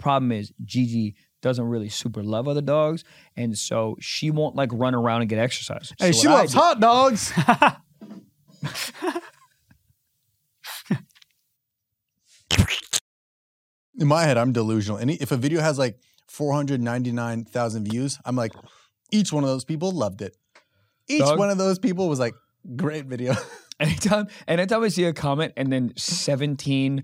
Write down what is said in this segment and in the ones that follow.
Problem is, Gigi doesn't really super love other dogs, and so she won't like run around and get exercise. Hey, So she what I loves do- hot dogs. In my head, I'm delusional. And if a video has like 499,000 views, I'm like, each one of those people loved it. Each Dog. one of those people was like, great video. Anytime I see a comment and then 17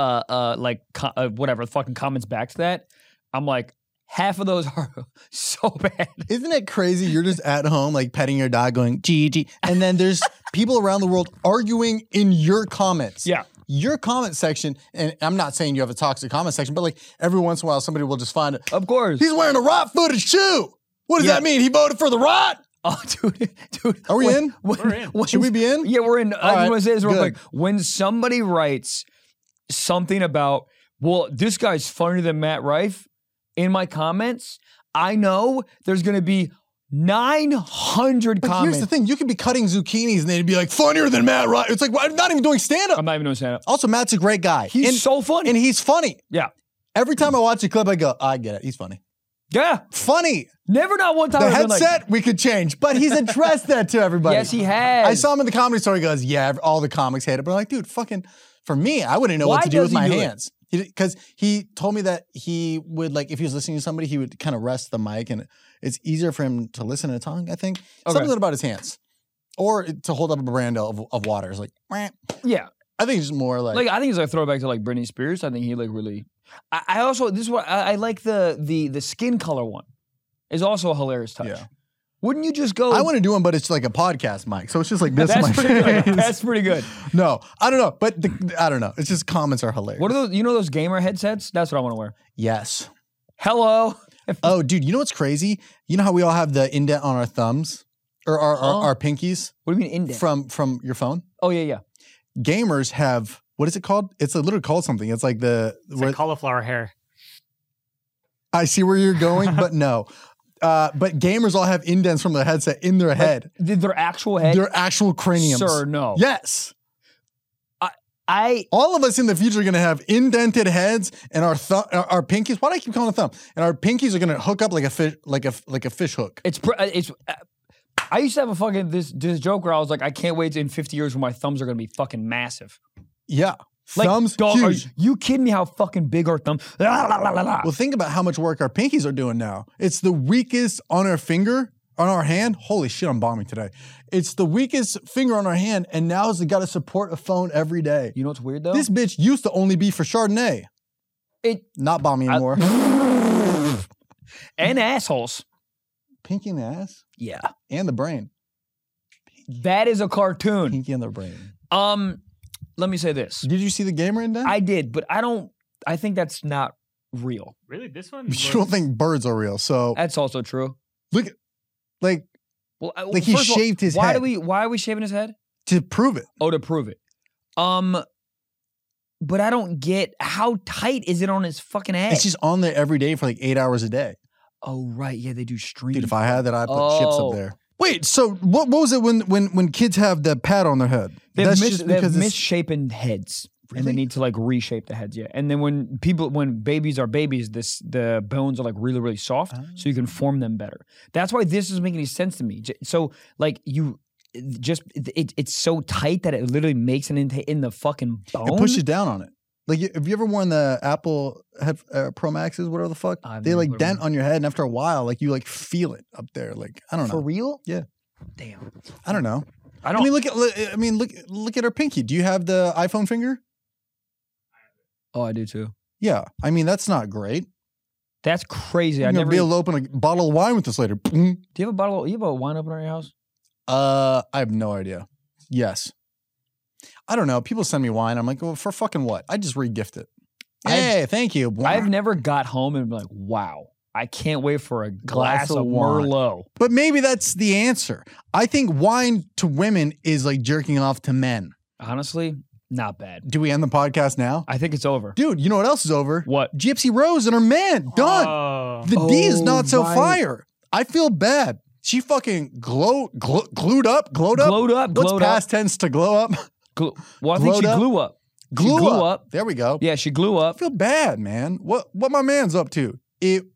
whatever fucking comments back to that, I'm like, half of those are so bad. Isn't it crazy? You're just at home, like petting your dog, going, Gigi. And then there's people around the world arguing in your comments. Yeah. Your comment section, and I'm not saying you have a toxic comment section, but like every once in a while, somebody will just find it. Of course. He's wearing a rot-footed shoe. What does Yeah. that mean? He voted for the rot? Oh, dude. Are we in? We're in. Should we be in? Yeah, we're in. I right, just want to say this real good. quick. When somebody writes something about, well, this guy's funnier than Matt Rife in my comments, I know there's going to be 900 But comments. here's the thing. You could be cutting zucchinis and they'd be like, funnier than Matt Rife. It's like, well, I'm not even doing stand-up. I'm not even doing stand-up. Also, Matt's a great guy. He's so funny. And he's funny. Yeah. Every time I watch a clip, I go, I get it. He's funny. Yeah. Funny. Never not one time. The I've been headset, we could change. But he's addressed that to everybody. Yes, he has. I saw him in the Comedy Store. He goes, yeah, all the comics hate it. But I'm like, dude, fucking, for me, I wouldn't know Why what to do does with he my do it? hands. Because he told me that he would, like, if he was listening to somebody, he would kind of rest the mic and it's easier for him to listen to tongue, I think. Okay. Something about his hands. Or to hold up a brand of water. It's like, meh. Yeah. I think it's just more like, Like, I think it's like a throwback to like Britney Spears. I think he like really. I also, this is what I like the skin color one. Is also a hilarious touch. Yeah. Wouldn't you just go? I want to do one, but it's like a podcast mic. So it's just like this in my That's pretty good. face. That's pretty good. No, I don't know. But I don't know. It's just comments are hilarious. What are those? You know those gamer headsets? That's what I want to wear. Yes. Hello. Oh, dude, you know what's crazy? You know how we all have the indent on our thumbs or our pinkies What do you mean indent? from your phone? Oh yeah. Gamers have, what is it called? It's literally called something. It's like It's like cauliflower hair. I see where you're going, but no. But gamers all have indents from the headset in their head. Did their actual head? Their actual craniums. Sir, no. Yes. I All of us in the future are going to have indented heads, and our pinkies. Why do I keep calling it thumb? And our pinkies are going to hook up like a fish, like a fish hook. it's. I used to have a fucking this joke where I was like, I can't wait in 50 years when my thumbs are gonna be fucking massive. Yeah, Like, thumbs dog, are huge. you kidding me? How fucking big our thumb? Well, think about how much work our pinkies are doing now. It's the weakest on our finger, on our hand. Holy shit, I'm bombing today. It's the weakest finger on our hand, and now it's got to support a phone every day. You know what's weird though? This bitch used to only be for Chardonnay. Not bombing anymore. And assholes. Pinky in the ass Yeah. and the brain. That is a cartoon. Pinky in the brain. Let me say this. Did you see the gamer indent? I did, but I think that's not real. Really? This one? You don't think birds are real, so That's also true. look, like Well, Like, he first of all, shaved his why head. Why are we shaving his head? to prove it. Oh, to prove it. But I don't get how tight is it on his fucking head? It's just on there every day for like 8 hours a day. Oh right, yeah, they do stream. Dude, if I had that, I'd put chips Oh. up there. Wait, so what was it when kids have the pad on their head? they have, That's mis- just they have because it's- misshapen heads, and they Really? need to like reshape the heads. Yeah, and then when babies are babies, the bones are like really really soft, so you can form them better. That's why this doesn't make any sense to me. So like it's so tight that it literally makes it in the fucking bone. it pushes down on it. Like, have you ever worn the Apple Pro Maxes, whatever the fuck? I've They never like worn dent one. on your head, and after a while, like you like feel it up there. Like I don't know. For real? Yeah. Damn. I don't know. I I don't. mean, look at her pinky. Do you have the iPhone finger? Oh, I do too. Yeah. I mean, that's not great. That's crazy. You're I gonna never. be able to open a bottle of wine with this later. Do you have a bottle? You have a wine opener in your house? I have no idea. Yes. I don't know. People send me wine. I'm like, well, for fucking what? I just re-gift it. Hey, thank you. I've never got home and been like, wow, I can't wait for a glass of wine. Merlot. But maybe that's the answer. I think wine to women is like jerking off to men. Honestly, not bad. Do we end the podcast now? I think it's over. Dude, you know what else is over? What? Gypsy Rose and her man. Done. Oh. The D is not so right. fire. I feel bad. She fucking glowed up. Glowed up. What's Glowed past up. tense to glow up? Well, I think Glowed she up? glue up. Glue up. There we go. Yeah, she glue up. I feel bad, man. What my man's up to? If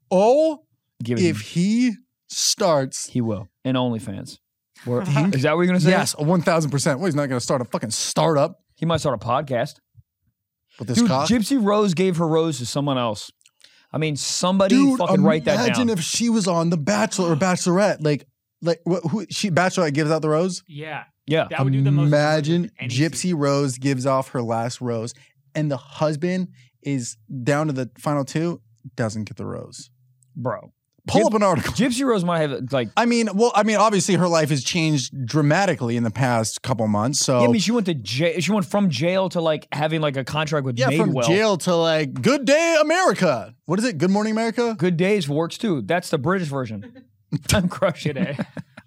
he starts, he will. And OnlyFans. Is that what you're going to say? Yes, 1,000%. Well, he's not going to start a fucking startup. He might start a podcast. With this cock? Gypsy Rose gave her rose to someone else. I mean, somebody fucking write that down. Imagine if she was on The Bachelor or Bachelorette. Bachelorette gives out the rose? Yeah. Yeah. That would do the most. Imagine Gypsy Rose gives off her last rose and the husband is down to the final two, doesn't get the rose. Bro. Pull up an article. Gypsy Rose might have obviously her life has changed dramatically in the past couple months. So yeah, I mean, she went to jail. She went from jail to like having like a contract with Madewell. from jail to like Good Day America. What is it? Good Morning America? Good Days works too. That's the British version. I'm crushing it.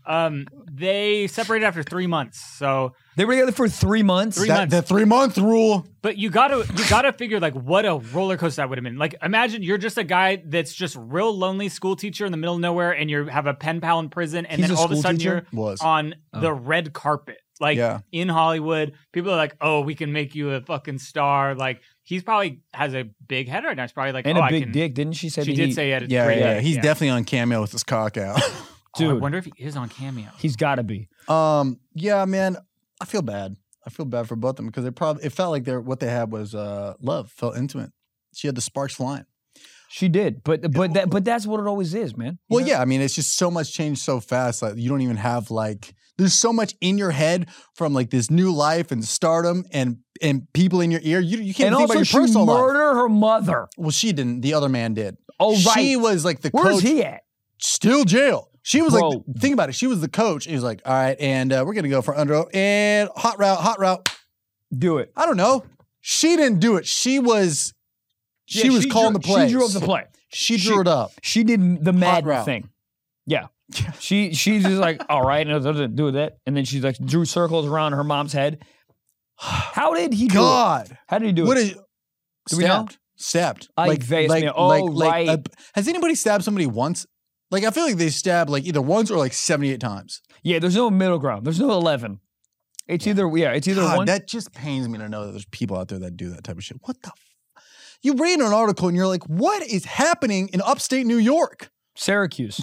They separated after 3 months, so they were together for 3 months. Three months. The 3 month rule. But you gotta figure like what a roller coaster that would have been. Like imagine you're just a guy that's just real lonely school teacher in the middle of nowhere, and you have a pen pal in prison, and then all of a sudden you're on the red carpet, like in Hollywood. People are like, "Oh, we can make you a fucking star." Like he's probably has a big head right now. It's probably like, and a big dick, didn't she say? She did say he had a great dick. Yeah, he's definitely on Cameo with his cock out. Dude, I wonder if he is on Cameo. He's got to be. Yeah, man. I feel bad. I feel bad for both of them because it felt like what they had was love. Felt intimate. She had the sparks flying. She did, but that's what it always is, man. Well, yeah. I mean, it's just so much changed so fast. Like you don't even have like. There's so much in your head from like this new life and stardom and people in your ear. You can't think about your personal life. And also, she murdered her mother. Well, she didn't. The other man did. Oh, right. She was like the coach. Where's he at? Still jail. She was like, think about it. She was the coach. He was like, all right, and we're going to go for under and hot route. Do it. I don't know. She didn't do it. She was calling the play. She drew up the play. She drew it up. She did the Madden thing. Yeah. She's just like, all right, and do that. And then she's like, drew circles around her mom's head. How did he do it? How did he do it? Do we know? Stabbed. Right. Has anybody stabbed somebody once? Like, I feel like they stabbed like either once or like 78 times. Yeah, there's no middle ground. There's no 11. It's either one. That just pains me to know that there's people out there that do that type of shit. What the You read an article and you're like, what is happening in upstate New York? Syracuse.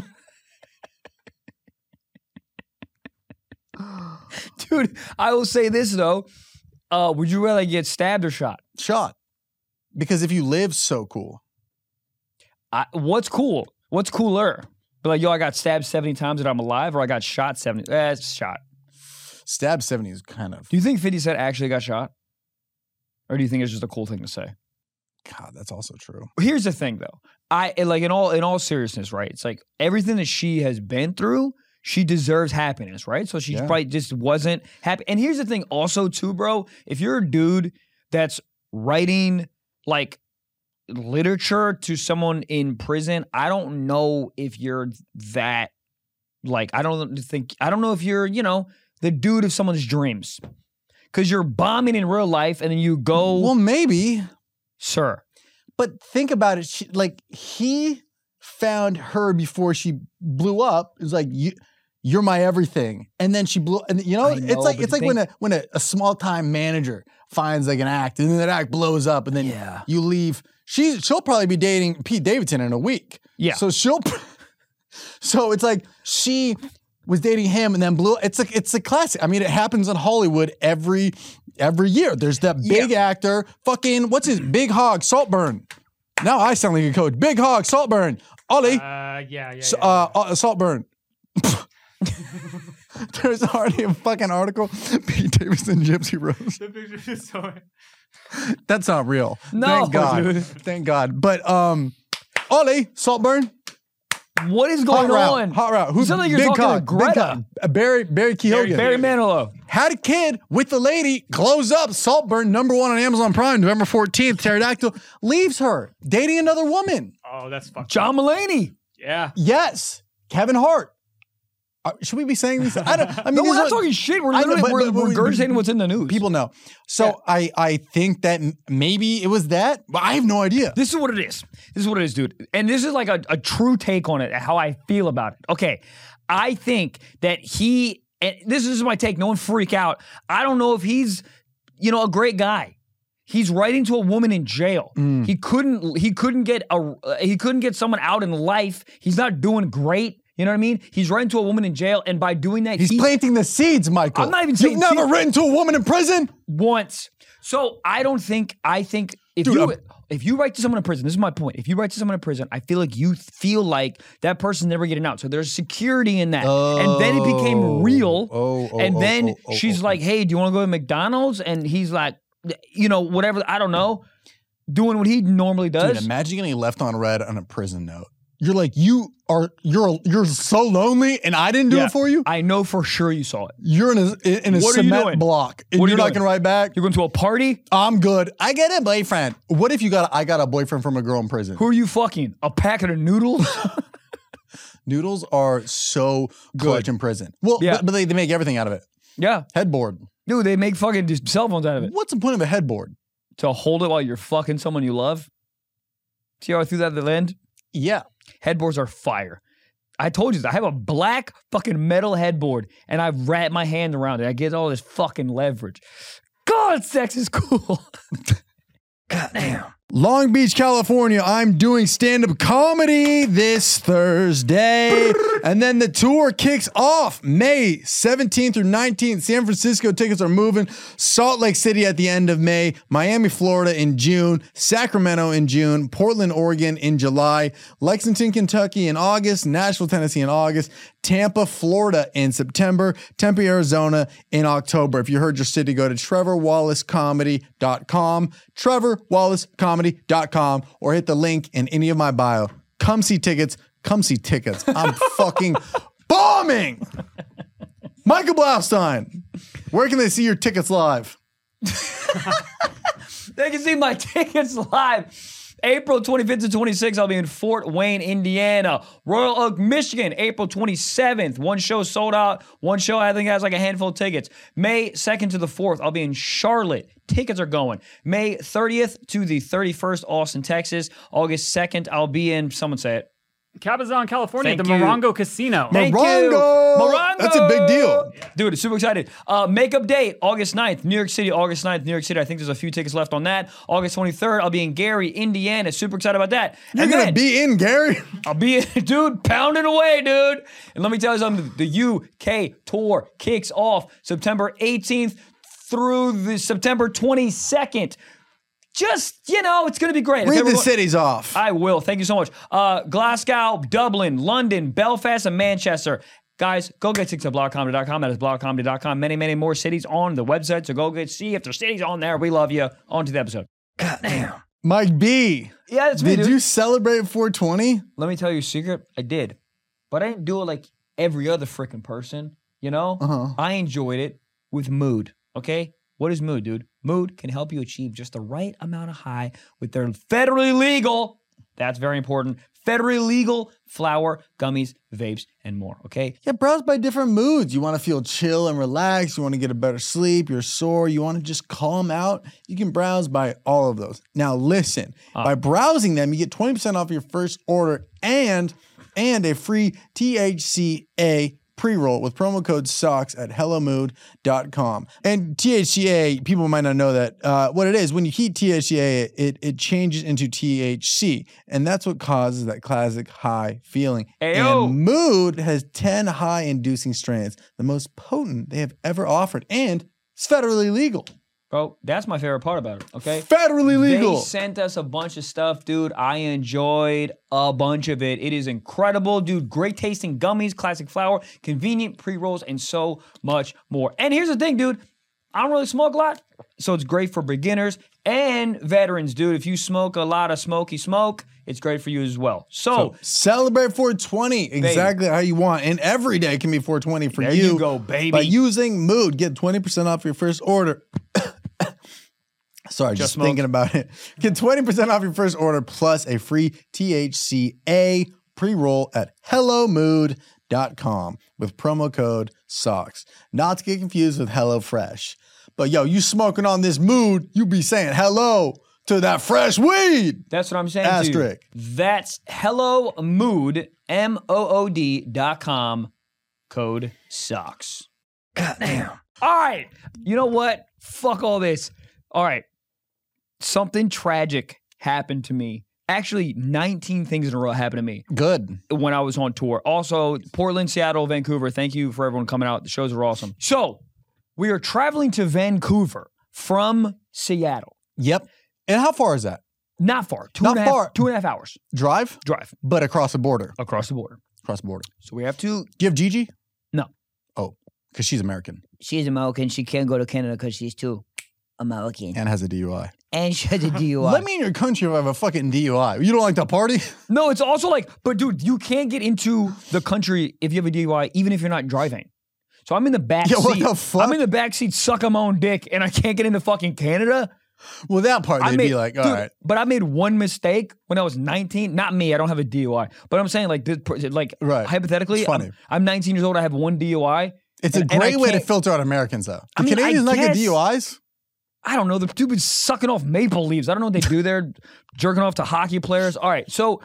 Dude, I will say this though. Would you rather get stabbed or shot? Shot. Because if you live so cool. What's cool? What's cooler? But like, yo, I got stabbed 70 times and I'm alive, or I got shot 70. It's shot. Stabbed 70 is kind of. Do you think 50 Cent actually got shot? Or do you think it's just a cool thing to say? God, that's also true. Here's the thing though. In all seriousness, right? It's like everything that she has been through, she deserves happiness, right? So she probably just wasn't happy. And here's the thing also too, bro. If you're a dude that's writing like literature to someone in prison, I don't know if you're that, like, I don't know if you're, the dude of someone's dreams. Because you're bombing in real life and then you go. Well, maybe. Sir. But think about it. He found her before she blew up. It was like, you're my everything. And then she blew, and it's like when a small time manager finds like an act and then that act blows up and then you leave. She'll probably be dating Pete Davidson in a week. Yeah. So so it's like she was dating him and then blew. It's a classic. I mean, it happens in Hollywood every year. There's that big actor, fucking, what's his, Big Hog, Saltburn. Now I sound like a coach. Big Hog, Saltburn. Ollie. Saltburn. There's already a fucking article. Pete Davidson, Gypsy Rose. The picture is so. That's not real. No, thank God. Dude. Thank God. But Ollie, Saltburn. What is going on? Hot route. Who's like you're talking to Greta? Barry Keoghan. Barry Manilow. Had a kid with the lady, glows up, Saltburn, #1 on Amazon Prime, November 14th, Pterodactyl, leaves her, dating another woman. Oh, that's fucked John Mulaney. Yeah. Yes. Kevin Hart. Should we be saying these? We're not talking shit. We're literally regurgitating what's in the news. People know. So I think that maybe it was that, but I have no idea. This is what it is. Dude. And this is like a true take on it, how I feel about it. Okay. I think that and this is my take. No one freak out. I don't know if he's, a great guy. He's writing to a woman in jail. He couldn't get someone out in life. He's not doing great. You know what I mean? He's writing to a woman in jail, and by doing that, he's planting the seeds, Michael. I'm not even saying you've never written to a woman in prison once. So I think if you write to someone in prison, this is my point. If you write to someone in prison, I feel like that person's never getting out. So there's security in that. And then it became real. And then she's like, hey, do you want to go to McDonald's? And he's like, whatever, I don't know, doing what he normally does. Dude, imagine getting left on red on a prison note. You're like, you're so lonely, and I didn't do it for you? I know for sure you saw it. You're in a cement block, and you're not going to write back? You're going to a party? I'm good. I get a boyfriend. What if I got a boyfriend from a girl in prison? Who are you fucking? A packet of noodles? Noodles are so clutch in prison. Well, but they make everything out of it. Yeah. Headboard. Dude, they make fucking just cell phones out of it. What's the point of a headboard? To hold it while you're fucking someone you love? See how I threw that at the end? Yeah. Headboards are fire. I told you this. I have a black fucking metal headboard, and I wrap my hand around it. I get all this fucking leverage. God, sex is cool. Goddamn. Long Beach, California, I'm doing stand-up comedy this Thursday. And then the tour kicks off May 17th through 19th. San Francisco tickets are moving. Salt Lake City at the end of May. Miami, Florida in June. Sacramento in June. Portland, Oregon in July. Lexington, Kentucky in August. Nashville, Tennessee in August. Tampa, Florida in September. Tempe, Arizona in October. If you heard your city, go to TrevorWallaceComedy.com. TrevorWallaceComedy.com, or hit the link in any of my bio. Come see tickets. Come see tickets. I'm fucking bombing. Michael Blaustein, where can they see your tickets live? They can see my tickets live. April 25th to 26th, I'll be in Fort Wayne, Indiana. Royal Oak, Michigan, April 27th. One show sold out. One show, I think, has like a handful of tickets. May 2nd to the 4th, I'll be in Charlotte. Tickets are going. May 30th to the 31st, Austin, Texas. August 2nd, I'll be in, someone say it. Cabazon, California, the Morongo Casino. Thank Morongo! You. Morongo! That's a big deal. Dude, super excited. Makeup Day, August 9th, New York City, August 9th, New York City. I think there's a few tickets left on that. August 23rd, I'll be in Gary, Indiana. Super excited about that. You're going to be in Gary? I'll be in, dude, pounding away, dude. And let me tell you something. The UK tour kicks off September 18th through the September 22nd. Just, it's going to be great. Read the cities off. I will. Thank you so much. Glasgow, Dublin, London, Belfast, and Manchester. Guys, go get tickets at blogcomedy.com. That is blogcomedy.com. Many, many more cities on the website. So go see if there's cities on there. We love you. On to the episode. Goddamn. Mike B. Yeah, that's me, Did you celebrate 420? Let me tell you a secret. I did. But I didn't do it like every other freaking person. I enjoyed it with mood. Okay? What is mood, dude? Mood can help you achieve just the right amount of high with their federally legal, that's very important, federally legal flower, gummies, vapes, and more, okay? Yeah, browse by different moods. You want to feel chill and relaxed. You want to get a better sleep. You're sore. You want to just calm out. You can browse by all of those. Now, listen. By browsing them, you get 20% off your first order and a free THCA pre-roll with promo code SOCKS at hellomood.com. And THCA, people might not know that. What it is, when you heat THCA, it changes into THC. And that's what causes that classic high feeling. Ayo. And Mood has 10 high-inducing strains, the most potent they have ever offered. And it's federally legal. Bro, that's my favorite part about it, okay? Federally legal. They sent us a bunch of stuff, dude. I enjoyed a bunch of it. It is incredible, dude. Great tasting gummies, classic flower, convenient pre-rolls, and so much more. And here's the thing, dude. I don't really smoke a lot, so it's great for beginners and veterans, dude. If you smoke a lot of smoky smoke, it's great for you as well. So celebrate 420 exactly how you want. And every day can be 420 for you. There you go, baby. By using Mood, get 20% off your first order. Sorry, just thinking about it. Get 20% off your first order plus a free THCA pre-roll at hellomood.com with promo code SOCKS. Not to get confused with HelloFresh. But yo, you smoking on this Mood, you be saying hello to that fresh weed. That's what I'm saying. Asterisk. That's hellomood, MOOD.com, code SOCKS. Goddamn. All right. You know what? Fuck all this. All right. something tragic happened to me. Actually, 19 things in a row happened to me. Good. When I was on tour. Also, Portland, Seattle, Vancouver. Thank you for everyone coming out. The shows were awesome. So, we are traveling to Vancouver from Seattle. Yep. And how far is that? Not far. Two Not and far. 2.5 hours. Drive? Drive. But across the border. Across the border. Across the border. So, we have to... Do you have Gigi? No. Oh, because she's American. She's American. She can't go to Canada because she's too American. And has a DUI. And she has a DUI. Let me in your country if I have a fucking DUI. You don't like to party? No, it's also like, but dude, you can't get into the country if you have a DUI, even if you're not driving. So I'm in the back seat. What the fuck? I'm in the back seat sucking my own dick, and I can't get into fucking Canada. Well, that part, they'd be like, all right. But I made one mistake when I was 19. Not me, I don't have a DUI. But I'm saying, like, right. Hypothetically, it's funny. I'm 19 years old, I have one DUI. It's a great way to filter out Americans, though. Do Canadians not get DUIs? I don't know. The dude was sucking off maple leaves. I don't know what they do there, jerking off to hockey players. All right, so...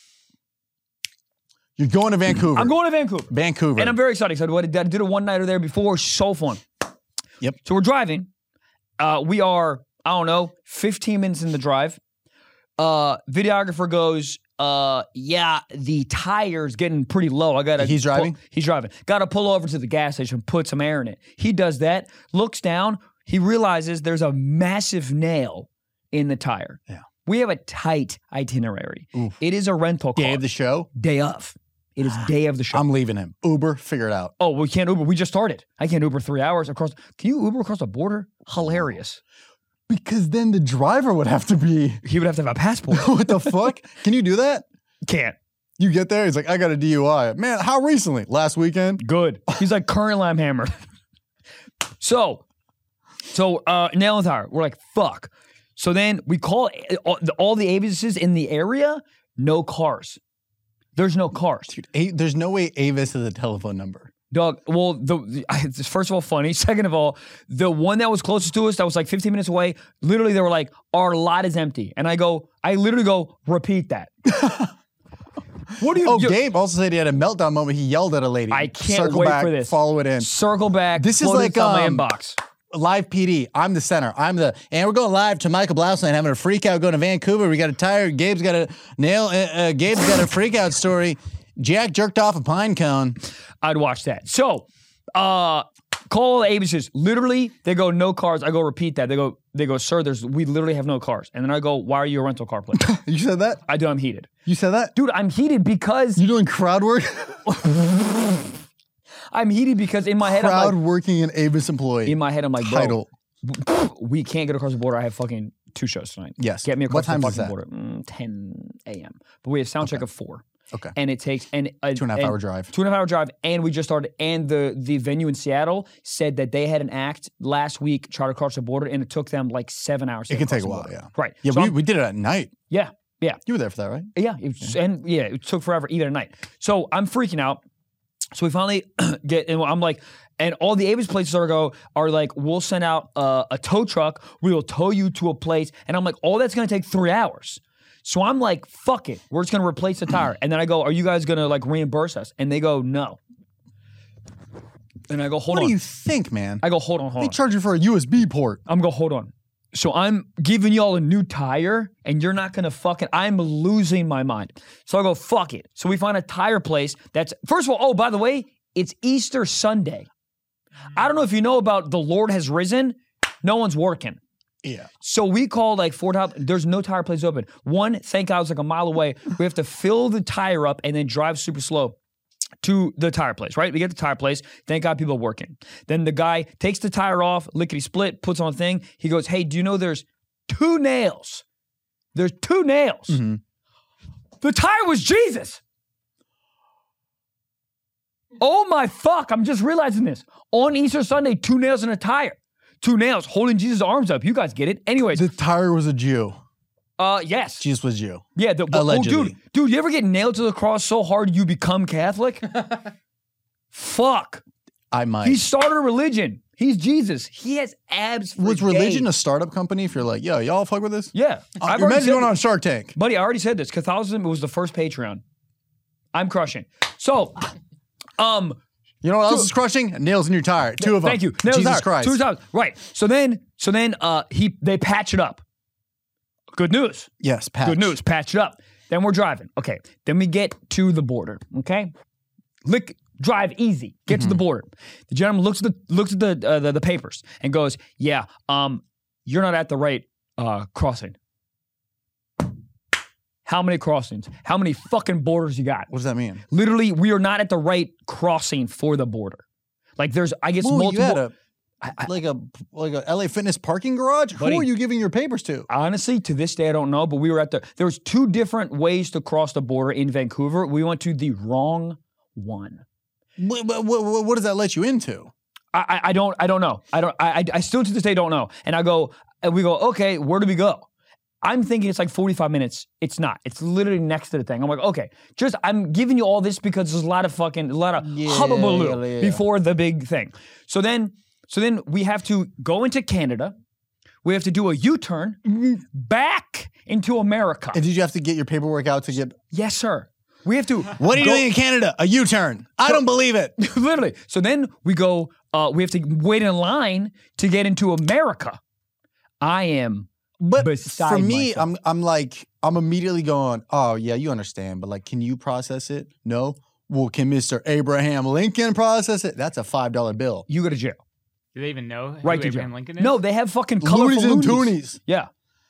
You're going to Vancouver. I'm going to Vancouver. Vancouver. And I'm very excited because I did a one-nighter there before. So fun. Yep. So we're driving. We are, I don't know, 15 minutes in the drive. Videographer goes, yeah, the tire's getting pretty low. He's driving? He's driving. Got to pull over to the gas station, put some air in it. He does that, looks down. He realizes there's a massive nail in the tire. Yeah. We have a tight itinerary. Oof. It is a rental car. Day of the show? Day of. It is day of the show. I'm leaving him. Uber, figure it out. Oh, we can't Uber. We just started. I can't Uber 3 hours across. Can you Uber across the border? Hilarious. Because then the driver would have to be... He would have to have a passport. What the fuck? Can you do that? Can't. You get there, he's like, I got a DUI. Man, how recently? Last weekend? Good. He's like, currently I'm hammered. So, nail and tire. We're like, fuck. So then we call all the Avises in the area, no cars. There's no cars. Dude, there's no way Avis has a telephone number. Dog, well, first of all, funny. Second of all, the one that was closest to us, that was like 15 minutes away, literally they were like, our lot is empty. And I literally go, repeat that. What do you do? Gabe also said he had a meltdown moment. He yelled at a lady. I can't Circle wait back, for this. Follow it in. Circle back. This is like my inbox. Live PD. I'm the center. And we're going live to Michael Blaustein having a freak out going to Vancouver. We got a tire. Gabe's got a nail. Gabe's got a freak out story. Jack jerked off a pine cone. I'd watch that. So, call the Avises. Literally, they go, no cars. I go, repeat that. They go, sir, we literally have no cars. And then I go, why are you a rental car place? You said that? I do. I'm heated. You said that? Dude, I'm heated because... You're doing crowd work? I'm heated because in my head, I'm like... Crowd working an Avis employee. In my head, I'm like, bro, title. We can't get across the border. I have fucking 2 shows tonight. Yes. Get me across the fucking border. 10 a.m. But we have sound check of 4. Okay. And it takes... 2.5 hour drive. 2.5 hour drive. And we just started. And the venue in Seattle said that they had an act last week, tried to cross the border, and it took them like 7 hours. It can take a while, yeah. Right. Yeah, so we did it at night. Yeah. Yeah. You were there for that, right? Yeah. It took forever, even at night. So I'm freaking out. So we finally get, and I'm like, and all the Avis places are like, we'll send out a tow truck. We will tow you to a place. And I'm like, all that's going to take 3 hours. So I'm like, fuck it. We're just going to replace the tire. And then I go, are you guys going to like reimburse us? And they go, no. And I go, hold on. What do you think, man? I go, hold on. They charge you for a USB port. I'm going, hold on. So I'm giving y'all a new tire, and you're not going to I'm losing my mind. So I go, fuck it. So we find a tire place that's, first of all, by the way, it's Easter Sunday. I don't know if you know about the Lord has risen. No one's working. Yeah. So we call like 4 times. There's no tire place open. One, thank God, it's like a mile away. We have to fill the tire up and then drive super slow to the tire place, right? We get the tire place. Thank God people are working. Then the guy takes the tire off, lickety split, puts on a thing. He goes, hey, do you know there's 2 nails? There's 2 nails. Mm-hmm. The tire was Jesus. Oh my fuck, I'm just realizing this. On Easter Sunday, 2 nails in a tire. 2 nails holding Jesus' arms up. You guys get it. Anyways. The tire was a Jew. Yes. Jesus was Jew. Yeah. Allegedly. Dude, you ever get nailed to the cross so hard you become Catholic? Fuck. I might. He started a religion. He's Jesus. He has abs for Was religion days. a startup company if you're like, yo, y'all fuck with this? Yeah. Imagine going on Shark Tank. Buddy, I already said this. Catholicism was the first Patreon. I'm crushing. So, you know what else is crushing? Nails in your tire. 2 of them. Thank you. Nails Jesus Christ. 2 times. Right. So then they patch it up. Good news. Yes, patch. Good news. Patch it up. Then we're driving. Okay. Then we get to the border. Okay. Drive easy. Get to the border. The gentleman looks at the papers and goes, "Yeah, you're not at the right crossing." How many crossings? How many fucking borders you got? What does that mean? Literally, we are not at the right crossing for the border. Like there's, I guess, multiple. You had like a LA Fitness parking garage? Buddy, who are you giving your papers to? Honestly, to this day, I don't know. But we were there was 2 different ways to cross the border in Vancouver. We went to the wrong one. What does that let you into? I don't know. I still to this day don't know. And we go, okay, where do we go? I'm thinking it's like 45 minutes. It's not. It's literally next to the thing. I'm like, okay, I'm giving you all this because there's a lot of hubbubaloo before the big thing. So then we have to go into Canada. We have to do a U-turn back into America. And did you have to get your paperwork out to get? Yes, sir. We have to. What are you doing in Canada? A U-turn. I don't believe it. Literally. So then we go, we have to wait in line to get into America. I am beside for me, myself. I'm immediately going, oh yeah, you understand, but like, can you process it? No. Well, can Mr. Abraham Lincoln process it? That's a $5 bill. You go to jail. Do they even know who Right to Abraham jail. Lincoln is? No, they have fucking colorful Loonies and loonies. toonies. Yeah.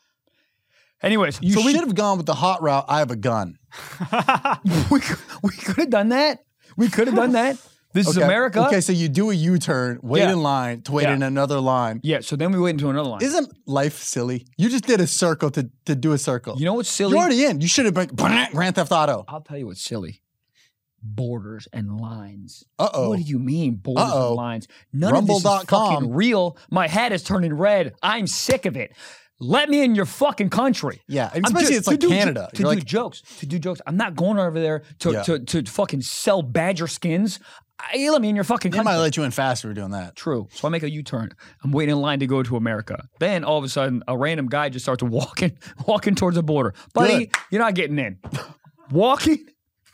Anyways, You should have gone with the hot route. I have a gun. we could have done that. We could have done that. This is America. Okay, so you do a U-turn, wait Yeah. in line, to wait in another line. Yeah, so then we wait into another line. Isn't life silly? You just did a circle to do a circle. You know what's silly? You're already in. You should have been Grand Theft Auto. I'll tell you what's silly. Borders and lines. Uh-oh. What do you mean, borders and lines? None Rumble.com. of this is fucking real. My hat is turning red. I'm sick of it. Let me in your fucking country. Yeah, and especially it's like Canada. To do jokes. I'm not going over there to fucking sell badger skins. Let me in your fucking They country. might let you in faster doing that. True. So I make a U-turn. I'm waiting in line to go to America. Then all of a sudden, a random guy just starts walking towards the border. Buddy, you're not getting in. Walking.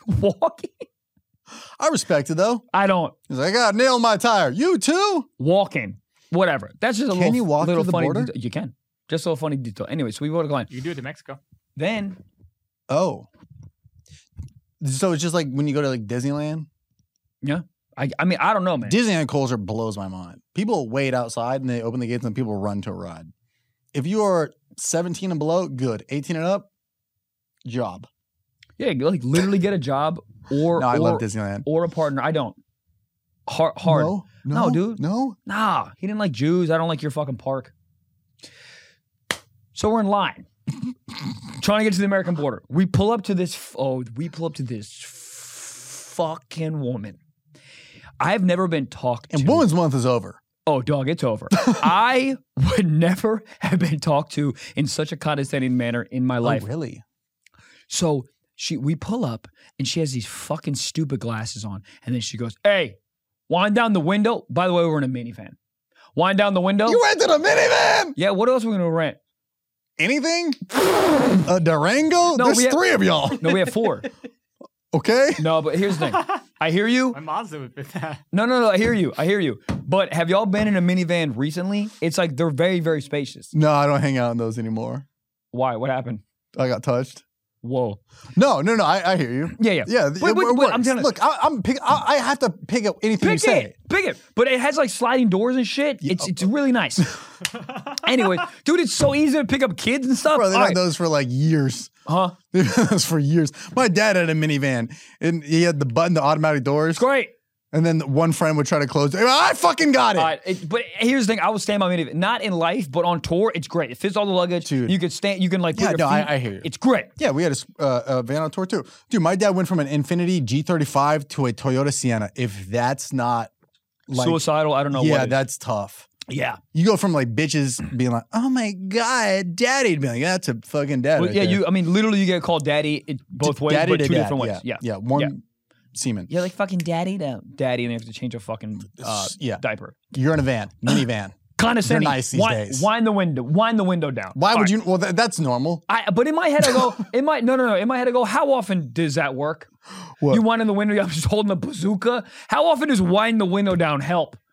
I respect it though. I don't. He's like, I got nailed my tire. You too? Walking. Whatever. That's just a Can you walk little through the funny border? detail. You can. Just a little funny detail. Anyway, so we go to line. You can do it to Mexico. Then. Oh. So it's just like when you go to like Disneyland? Yeah. I mean, I don't know, man. Disneyland culture blows my mind. People wait outside and they open the gates and people run to a ride. If you are 17 and below, good. 18 and up, job. Yeah, like literally get a job or I love Disneyland. Or a partner. I don't. Hard. No, dude. No? Nah. He didn't like Jews. I don't like your fucking park. So we're in line. Trying to get to the American border. We pull up to this fucking woman. I've never been talked to. And Women's Month is over. Oh, dog, it's over. I would never have been talked to in such a condescending manner in my life. Oh, really? So we pull up and she has these fucking stupid glasses on. And then she goes, hey, wind down the window. By the way, we're in a minivan. Wind down the window. You rented a minivan? Yeah, what else are we going to rent? Anything? A Durango? No, There's 3 of y'all. No, we have 4. Okay. No, but here's the thing. I hear you. My Mazda would fit that. No, I hear you. But have y'all been in a minivan recently? It's like they're very, very spacious. No, I don't hang out in those anymore. Why? What happened? I got touched. Whoa. No, I hear you. Yeah. Yeah, But I'm telling you. Look, I have to pick up anything you say. Pick it. But it has like sliding doors and shit. It's really nice. Anyway, dude, it's so easy to pick up kids and stuff. Bro, they've had those for like years. Huh? They've had those for years. My dad had a minivan, and he had the automatic doors. Great. And then one friend would try to close it. I fucking got it. But here's the thing. I will stand by minivan. Not in life, but on tour, it's great. It fits all the luggage. Dude. You can stand. You can like put your feet. I hear you. It's great. Yeah, we had a van on tour too. Dude, my dad went from an Infiniti G35 to a Toyota Sienna. If that's not like suicidal, I don't know. Yeah, that's tough. Yeah. You go from like bitches being like, oh my God, daddy, to be like, that's a fucking dad. Well, right yeah, there. literally you get called daddy both ways, daddy but to two dad. different ways. Yeah. One semen. You're like fucking daddy now. Daddy, and they have to change a fucking diaper. You're in a van, minivan. Condescending. They're nice these days. Wind the window down. Why would you? Well, that's normal. But in my head, I go, in my head, I go, how often does that work? What? You wind in the window, I'm just holding a bazooka. How often does wind the window down help?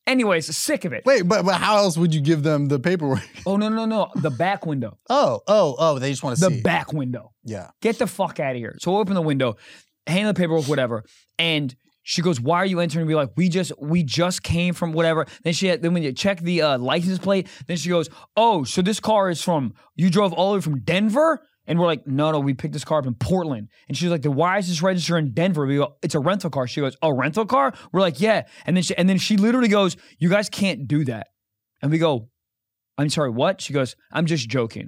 Anyways, sick of it. Wait, but how else would you give them the paperwork? Oh, no. The back window. Oh, they just want to see. The back window. Yeah. Get the fuck out of here. So we open the window, hand the paperwork, whatever. And she goes, why are you entering? We're like, we just came from whatever. Then when you check the license plate, then she goes, oh, so this car is you drove all the way from Denver? And we're like, no, we picked this car up in Portland. And she's like, why is this registered in Denver? We go, it's a rental car. She goes, oh, rental car? We're like, yeah. And then she literally goes, you guys can't do that. And we go, I'm sorry, what? She goes, I'm just joking.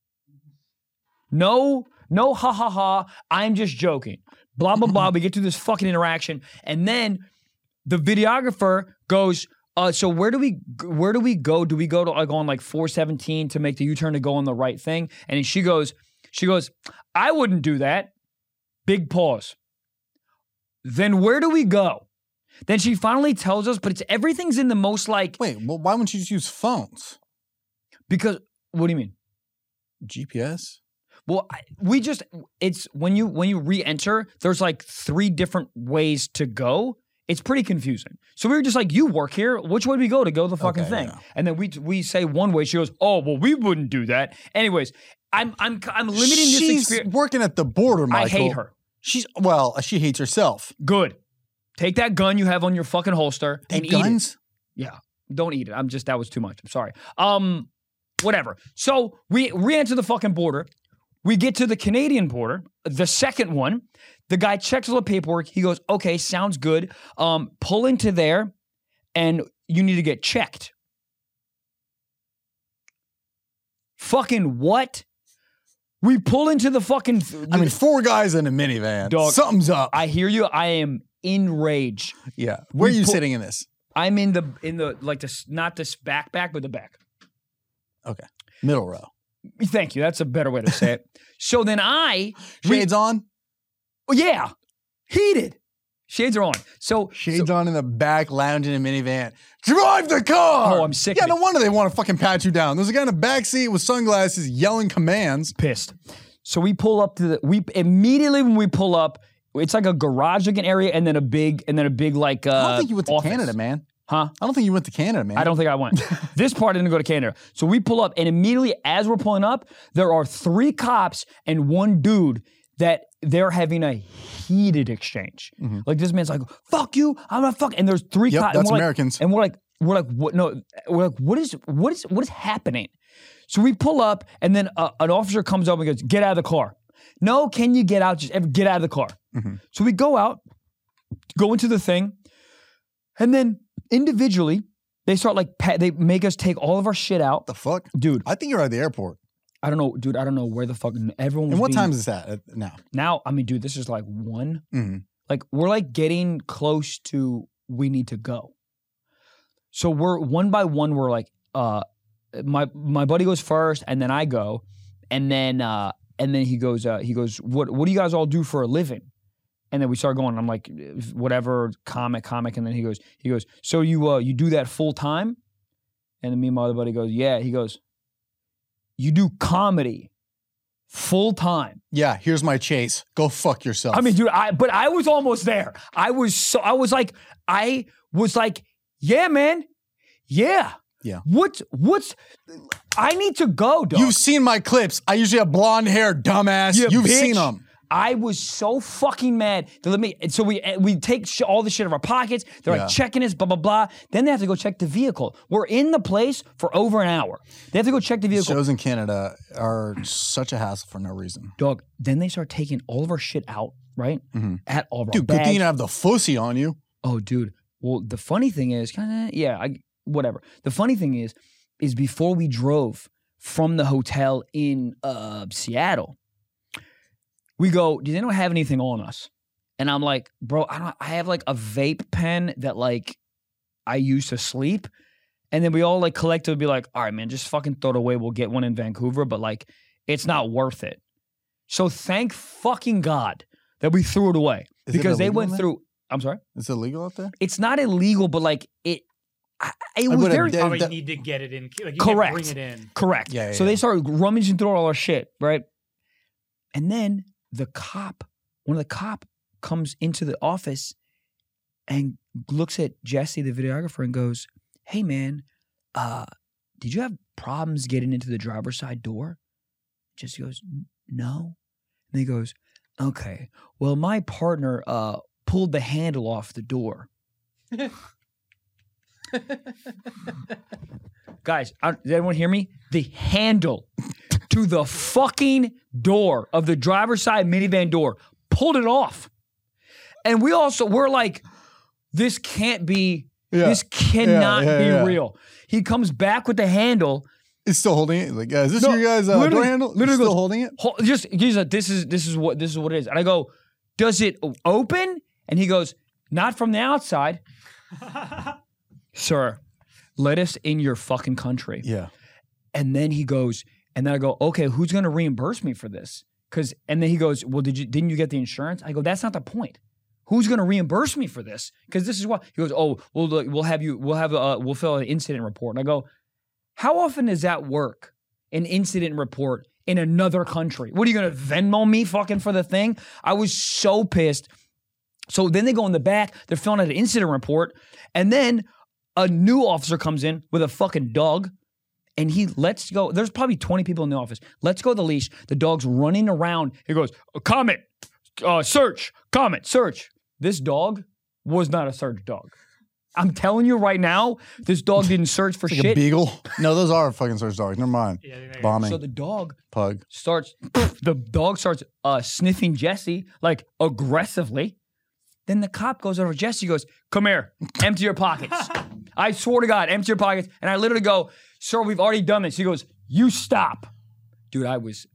No, ha, ha, ha. I'm just joking. Blah, blah, blah. We get to this fucking interaction. And then the videographer goes, so where do we go? Do we go to on 417 to make the U-turn to go on the right thing? And then she goes, I wouldn't do that. Big pause. Then where do we go? Then she finally tells us, but everything's in the most Wait, well, why wouldn't you just use phones? Because, what do you mean? GPS? Well, it's when you re-enter, there's 3 different ways to go. It's pretty confusing. So we were just like, you work here. Which way do we go to go the fucking thing? Yeah. And then we say one way. She goes, oh, well, we wouldn't do that. Anyways, I'm limiting this experience. She's working at the border, Michael. I hate her. She hates herself. Good. Take that gun you have on your fucking holster and guns? Eat it. Yeah. Don't eat it. That was too much. I'm sorry. Whatever. So we re-enter the fucking border. We get to the Canadian border, the second one. The guy checks all the paperwork. He goes, okay, sounds good. Pull into there, and you need to get checked. Fucking what? We pull into the fucking... 4 guys in a minivan. Dog, something's up. I hear you. I am enraged. Yeah. Where are you sitting in this? I'm in the not this back, but the back. Okay. Middle row. Thank you. That's a better way to say it. So then Shades on? Yeah. Heated. Shades are on. So Shades on in the back, lounge in a minivan. Drive the car! Oh, I'm sick. Yeah, no wonder they want to fucking pat you down. There's a guy in the back seat with sunglasses yelling commands. Pissed. So we pull up immediately when we pull up, it's like a garage looking area and then a big I don't think you went to office. Canada, man. Huh? I don't think you went to Canada, man. I don't think I went. This part didn't go to Canada. So we pull up, and immediately as we're pulling up, there are 3 cops and 1 dude that they're having a heated exchange. Mm-hmm. Like this man's like, "Fuck you, I'm not fuck." And there's 3 cops. That's Americans. And we're like, what? No, we're like, what is happening? So we pull up, and then an officer comes up and goes, "Get out of the car." No, can you get out? Just get out of the car. Mm-hmm. So we go out, go into the thing, and then individually, they start they make us take all of our shit out. The fuck? Dude. I think you're at the airport. I don't know, dude. I don't know where the fuck everyone was. And what time is that now? Now, dude, this is 1. Mm-hmm. We're getting close to we need to go. So we're one by one, we're my buddy goes first and then I go. And then he goes, what do you guys all do for a living? And then we start going. I'm like, whatever, comic. And then he goes, so you do that full time? And then me and my other buddy goes, yeah. He goes, you do comedy full time? Yeah. Here's my chase. Go fuck yourself. Dude. But I was almost there. I was like, yeah, man. Yeah. Yeah. What's? I need to go, dog. You've seen my clips. I usually have blonde hair, dumbass. You've seen them. I was so fucking mad. So we take all the shit out of our pockets. They're checking us, blah, blah, blah. Then they have to go check the vehicle. We're in the place for over an hour. They have to go check the vehicle. Shows in Canada are such a hassle for no reason. Dog, then they start taking all of our shit out, right? Mm-hmm. At all of our bags. Dude, good thing you have the fussy on you. Oh, dude. Well, the funny thing is, whatever. The funny thing is before we drove from the hotel in Seattle, we go, does anyone have anything on us? And I'm like, bro, I have a vape pen that I use to sleep. And then we all collectively be like, all right, man, just fucking throw it away. We'll get one in Vancouver, but it's not worth it. So thank fucking God that we threw it away. Because they went through, I'm sorry? Is it illegal out there? It's not illegal, but it was very... You probably need to get it in. You correct. Can't bring it in. Correct. Yeah, so they started rummaging through all our shit, right? And then one of the cop comes into the office and looks at Jesse, the videographer, and goes, hey man, did you have problems getting into the driver's side door? Jesse goes, no. And he goes, okay, well, my partner pulled the handle off the door. Guys, did everyone hear me? The handle to the fucking door of the driver's side minivan door, pulled it off. And we're like, this can't be, this cannot be real. He comes back with the handle. He's still holding it. Like, is this your guys' door handle? Literally still holding it? He's like, this is what it is. And I go, does it open? And he goes, not from the outside. Sir, let us in your fucking country. Yeah. And then he goes, and then I go, okay, who's going to reimburse me for this? And then he goes, well, didn't you get the insurance? I go, that's not the point. Who's going to reimburse me for this? Because this is what he goes. Oh, we'll fill an incident report. And I go, how often does that work? An incident report in another country? What are you going to Venmo me fucking for the thing? I was so pissed. So then they go in the back. They're filling out an incident report, and then a new officer comes in with a fucking dog. And he lets go. There's probably 20 people in the office. Let's go the leash. The dog's running around. He goes, comment, search, comment, search. This dog was not a search dog. I'm telling you right now, this dog didn't search for shit. A beagle? No, those are fucking search dogs. Never mind. Bombing. So the dog starts sniffing Jesse like aggressively. Then the cop goes over to Jesse, goes, come here, empty your pockets. I swear to God, empty your pockets. And I literally go, sir, we've already done this. He goes, you stop. Dude,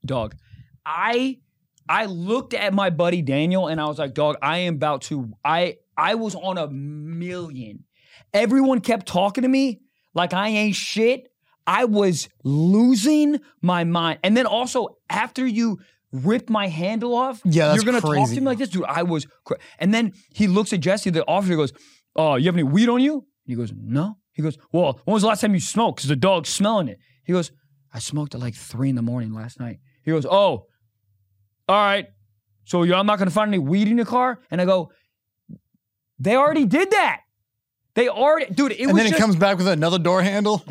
I looked at my buddy Daniel and I was like, dog, I was on a million. Everyone kept talking to me like I ain't shit. I was losing my mind. And then also, after you rip my handle off, you're going to talk to me like this? Dude, I was crazy. And then he looks at Jesse, the officer, goes, oh, you have any weed on you? He goes, no. He goes, well, when was the last time you smoked? Because the dog's smelling it. He goes, I smoked at like 3 a.m. last night. He goes, oh, all right. So I'm not going to find any weed in your car? And I go, they already did that. Dude, and then he comes back with another door handle.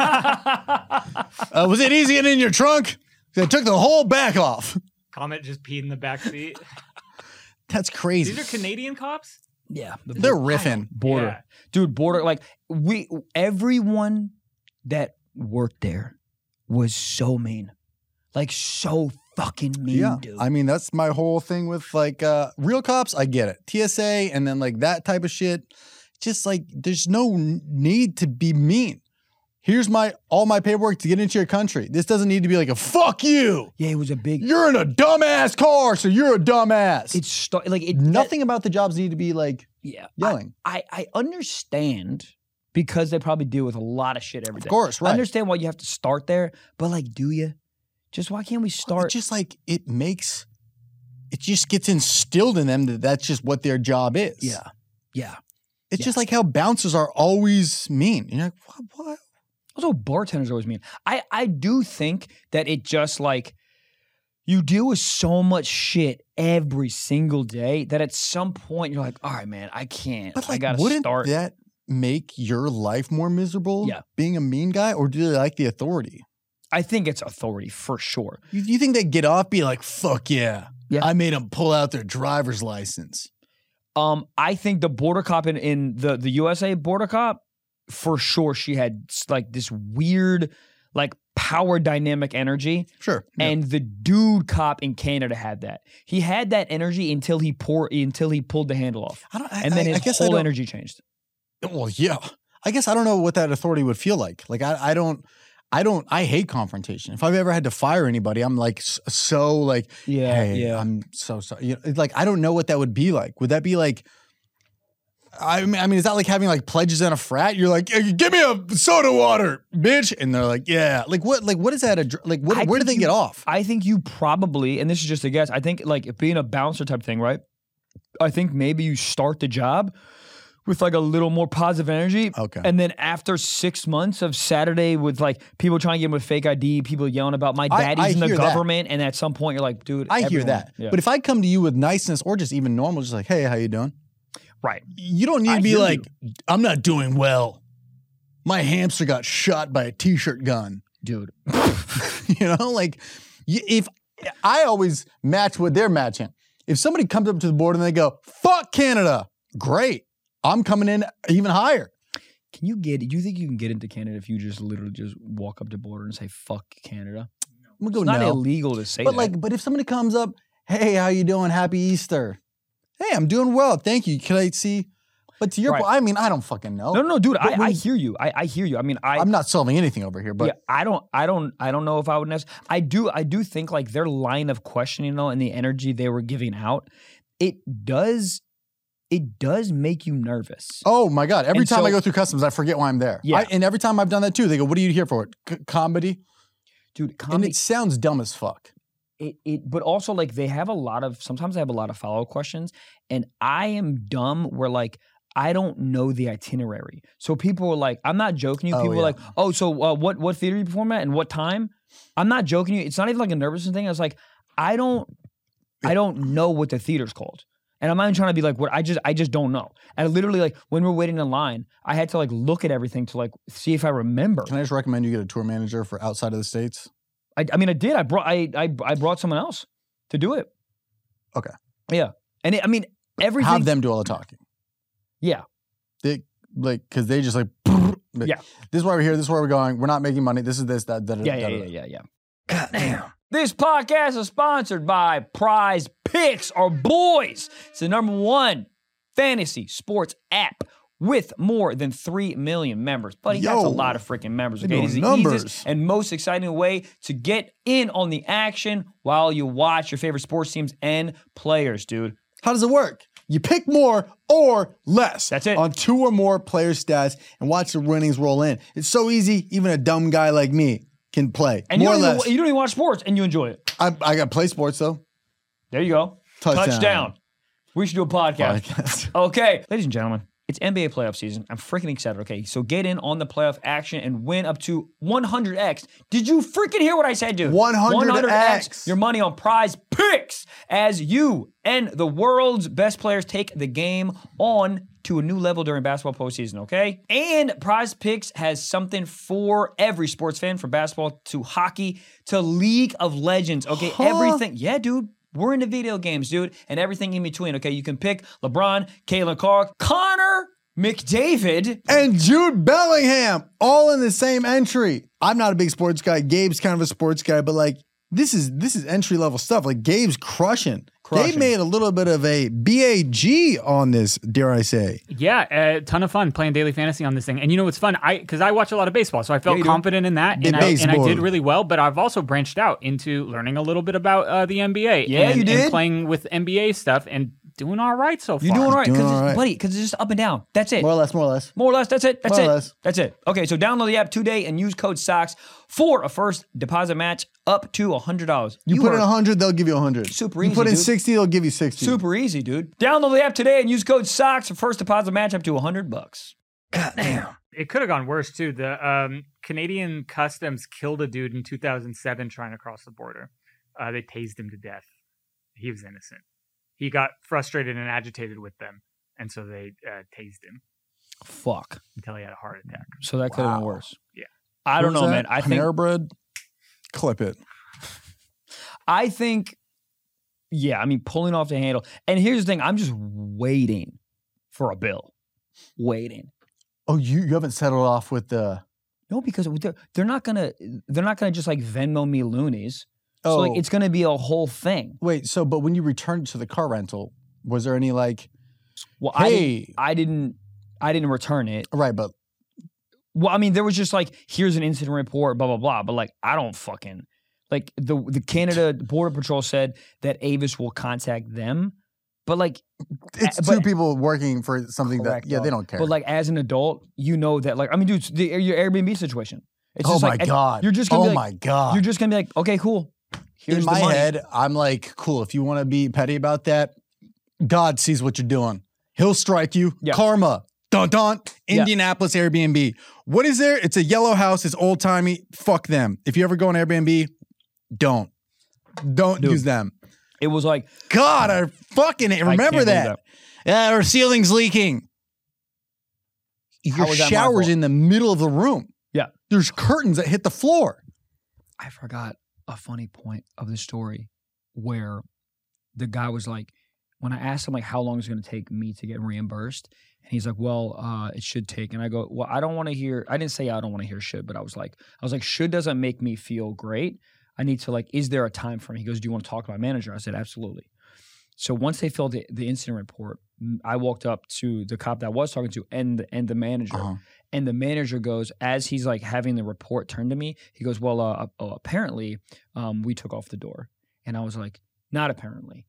Was it easy getting in your trunk? They took the whole back off. Comment just peed in the back seat. That's crazy. These are Canadian cops? Yeah. They're riffing. Border. Yeah. Dude, border. Like, everyone that worked there was so mean. Like, so fucking mean, dude. I mean, that's my whole thing with, like, real cops. I get it. TSA and then, like, that type of shit. Just, like, there's no need to be mean. Here's all my paperwork to get into your country. This doesn't need to be like a fuck you. Yeah, it was a big. You're in a dumbass car, so you're a dumbass. Nothing about the jobs need to be like yelling. I understand because they probably deal with a lot of shit every day. Of course, right. I understand why you have to start there, but like, do you? Just why can't we start? It's just like it just gets instilled in them that that's just what their job is. Yeah. It's just like how bouncers are always mean. You're like, what? Also, bartenders always mean. I do think that it just like, you deal with so much shit every single day that at some point you're like, all right, man, I can't. But like, I gotta wouldn't start. that make your life more miserable? Yeah. Being a mean guy, or do they like the authority? I think it's authority for sure. You think they get off, be like, fuck yeah. I made them pull out their driver's license. I think the border cop in the USA border cop, for sure, she had like this weird, like power dynamic energy. Sure. And the dude cop in Canada had that. He had that energy until he pulled the handle off. And then his whole energy changed. Well, yeah. I guess I don't know what that authority would feel like. Like I hate confrontation. If I've ever had to fire anybody, I'm like so like, hey, I'm so sorry. You know, like I don't know what that would be like. Would that be like? I mean, is that like having like pledges in a frat? You're like, hey, give me a soda water, bitch, and they're like, yeah. Like what? Like what is that? Where do they get off? I think you probably, and this is just a guess. I think like being a bouncer type thing, right? I think maybe you start the job with like a little more positive energy. Okay. And then after 6 months of Saturday with like people trying to get him a fake ID, people yelling about my daddy's in the government. And at some point you're like, dude, I hear that. Yeah. But if I come to you with niceness or just even normal, just like, hey, how you doing? Right. You don't need to be like, I'm not doing well. my hamster got shot by a t-shirt gun. Dude. You know, like if I always match what they're matching. If somebody comes up to the board and they go, fuck Canada, great. I'm coming in even higher. Do you think you can get into Canada if you just literally just walk up to the border and say, fuck Canada? I'm gonna go it's not illegal to say that. But if somebody comes up, hey, how you doing? Happy Easter. Hey, I'm doing well. Thank you. Can I see? But to your point, I mean, I don't fucking know. No, dude, I hear you. I hear you. I mean, I'm not solving anything over here, but yeah, I don't know if I would necessarily. I do think like their line of questioning though and the energy they were giving out, it does make you nervous. Oh my God. Every time I go through customs, I forget why I'm there. Yeah. And every time I've done that too, they go, what are you here for? Comedy? Dude, and it sounds dumb as fuck. But also like sometimes they have a lot of follow-up questions and I am dumb where like, I don't know the itinerary. So people are like, I'm not joking you. People are like, oh, so what theater you perform at and what time? I'm not joking you. It's not even like a nervous thing. I was like, I don't know what the theater's called. And I'm not even trying to be like, what I just don't know. And literally like when we're waiting in line, I had to like look at everything to like see if I remember. Can I just recommend you get a tour manager for outside of the States? I mean, I did. I brought someone else to do it. Okay. Yeah. And everything. Have them do all the talking. Yeah. Because they just like, yeah. This is why we're here. This is where we're going. We're not making money. This is this, that. Yeah. Goddamn. This podcast is sponsored by Prize Picks, our boys. It's the #1 fantasy sports app with more than 3 million members. Buddy, that's a lot of freaking members. Okay? It is the easiest and most exciting way to get in on the action while you watch your favorite sports teams and players, dude. How does it work? You pick more or less. That's it. On 2 or more player stats and watch the winnings roll in. It's so easy, even a dumb guy like me can play. And more or less. You don't even watch sports and you enjoy it. I got to play sports though. There you go. Touchdown. We should do a podcast. Okay. Ladies and gentlemen, it's NBA playoff season. I'm freaking excited. Okay, so get in on the playoff action and win up to 100x. Did you freaking hear what I said, dude? 100x your money on Prize Picks as you and the world's best players take the game on to a new level during basketball postseason, okay? And Prize Picks has something for every sports fan, from basketball to hockey to League of Legends, okay? Everything. Yeah, dude. We're into video games, dude, and everything in between, okay? You can pick LeBron, Caitlin Clark, Connor McDavid, and Jude Bellingham, all in the same entry. I'm not a big sports guy. Gabe's kind of a sports guy, but like, this is entry-level stuff. Like, Gabe's crushing. They made a little bit of a BAG on this, dare I say. Yeah, a ton of fun playing daily fantasy on this thing. And you know what's fun? Because I watch a lot of baseball, so I felt confident in that. And I did really well, but I've also branched out into learning a little bit about the NBA. Yeah, you did. And playing with NBA stuff and doing all right so far. You're doing all right, buddy, because it's just up and down. That's it. More or less. That's it. Okay, so download the app today and use code SOCKS for a first deposit match up to $100. You put in 100, they'll give you 100. Super easy, You put in dude. 60, they'll give you 60. Super easy, dude. Download the app today and use code SOCKS for first deposit match up to $100. Goddamn. It could have gone worse, too. The Canadian Customs killed a dude in 2007 trying to cross the border. They tased him to death. He was innocent. He got frustrated and agitated with them, and so they tased him. Fuck. Until he had a heart attack. So that could have been worse. Yeah. I don't know, man. I think Panera Bread, clip it. I think, yeah, I mean, pulling off the handle. And here's the thing. I'm just waiting for a bill. Waiting. Oh, you haven't settled off with the... No, because they're not gonna just like Venmo me loonies. So like it's gonna be a whole thing. Wait, but when you returned to the car rental, was there any like, well, hey, I didn't return it. Right, but well, I mean, there was just like, here's an incident report, blah blah blah. But like, I don't fucking like the Canada Border Patrol said that Avis will contact them, but like it's two people working for something correct, that they don't care. But like as an adult, you know that like, I mean, dude, your Airbnb situation. It's just like, God. You're just gonna be like, my God. You're just gonna be like, okay, cool. Here's in my the money. head, I'm like, cool. If you want to be petty about that, God sees what you're doing. He'll strike you. Yeah. Karma. Dun dun. Indianapolis Airbnb. What is there? It's a yellow house. It's old timey. Fuck them. If you ever go on Airbnb, don't use them. It was like, God, I fucking remember that. Yeah, our ceiling's leaking. Your shower's in the middle of the room. Yeah. There's curtains that hit the floor. I forgot a funny point of the story where the guy was like, when I asked him like how long it's going to take me to get reimbursed, and he's like, well, it should take. And I go, well, I don't want to hear, I didn't say I don't want to hear should, but I was like, should doesn't make me feel great. I need to like, is there a time frame? He goes, do you want to talk to my manager? I said, absolutely. So once they filled the incident report, I walked up to the cop that I was talking to and the manager. Uh-huh. And the manager goes, as he's like having the report turned to me, he goes, well, apparently we took off the door. And I was like, not apparently.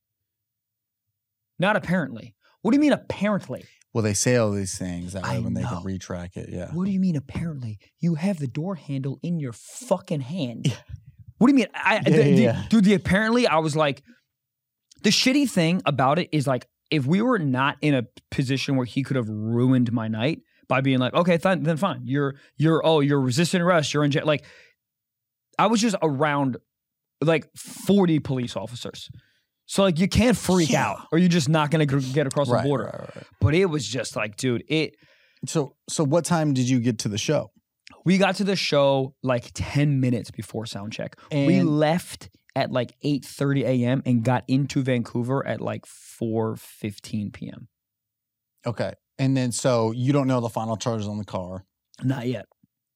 Not apparently. What do you mean apparently? Well, they say all these things that way when they can retrack it. Yeah. What do you mean apparently? You have the door handle in your fucking hand. Yeah. What do you mean? Dude, the apparently, I was like, the shitty thing about it is like, if we were not in a position where he could have ruined my night by being like, okay, then fine. You're resisting arrest. You're in jail. Like, I was just around like 40 police officers. So like you can't freak out or you're just not going to get across the border. Right. But it was just like, dude, So what time did you get to the show? We got to the show like 10 minutes before sound check. And we left at like 8:30 a.m. and got into Vancouver at like 4:15 p.m. Okay. And then so you don't know the final charges on the car? Not yet.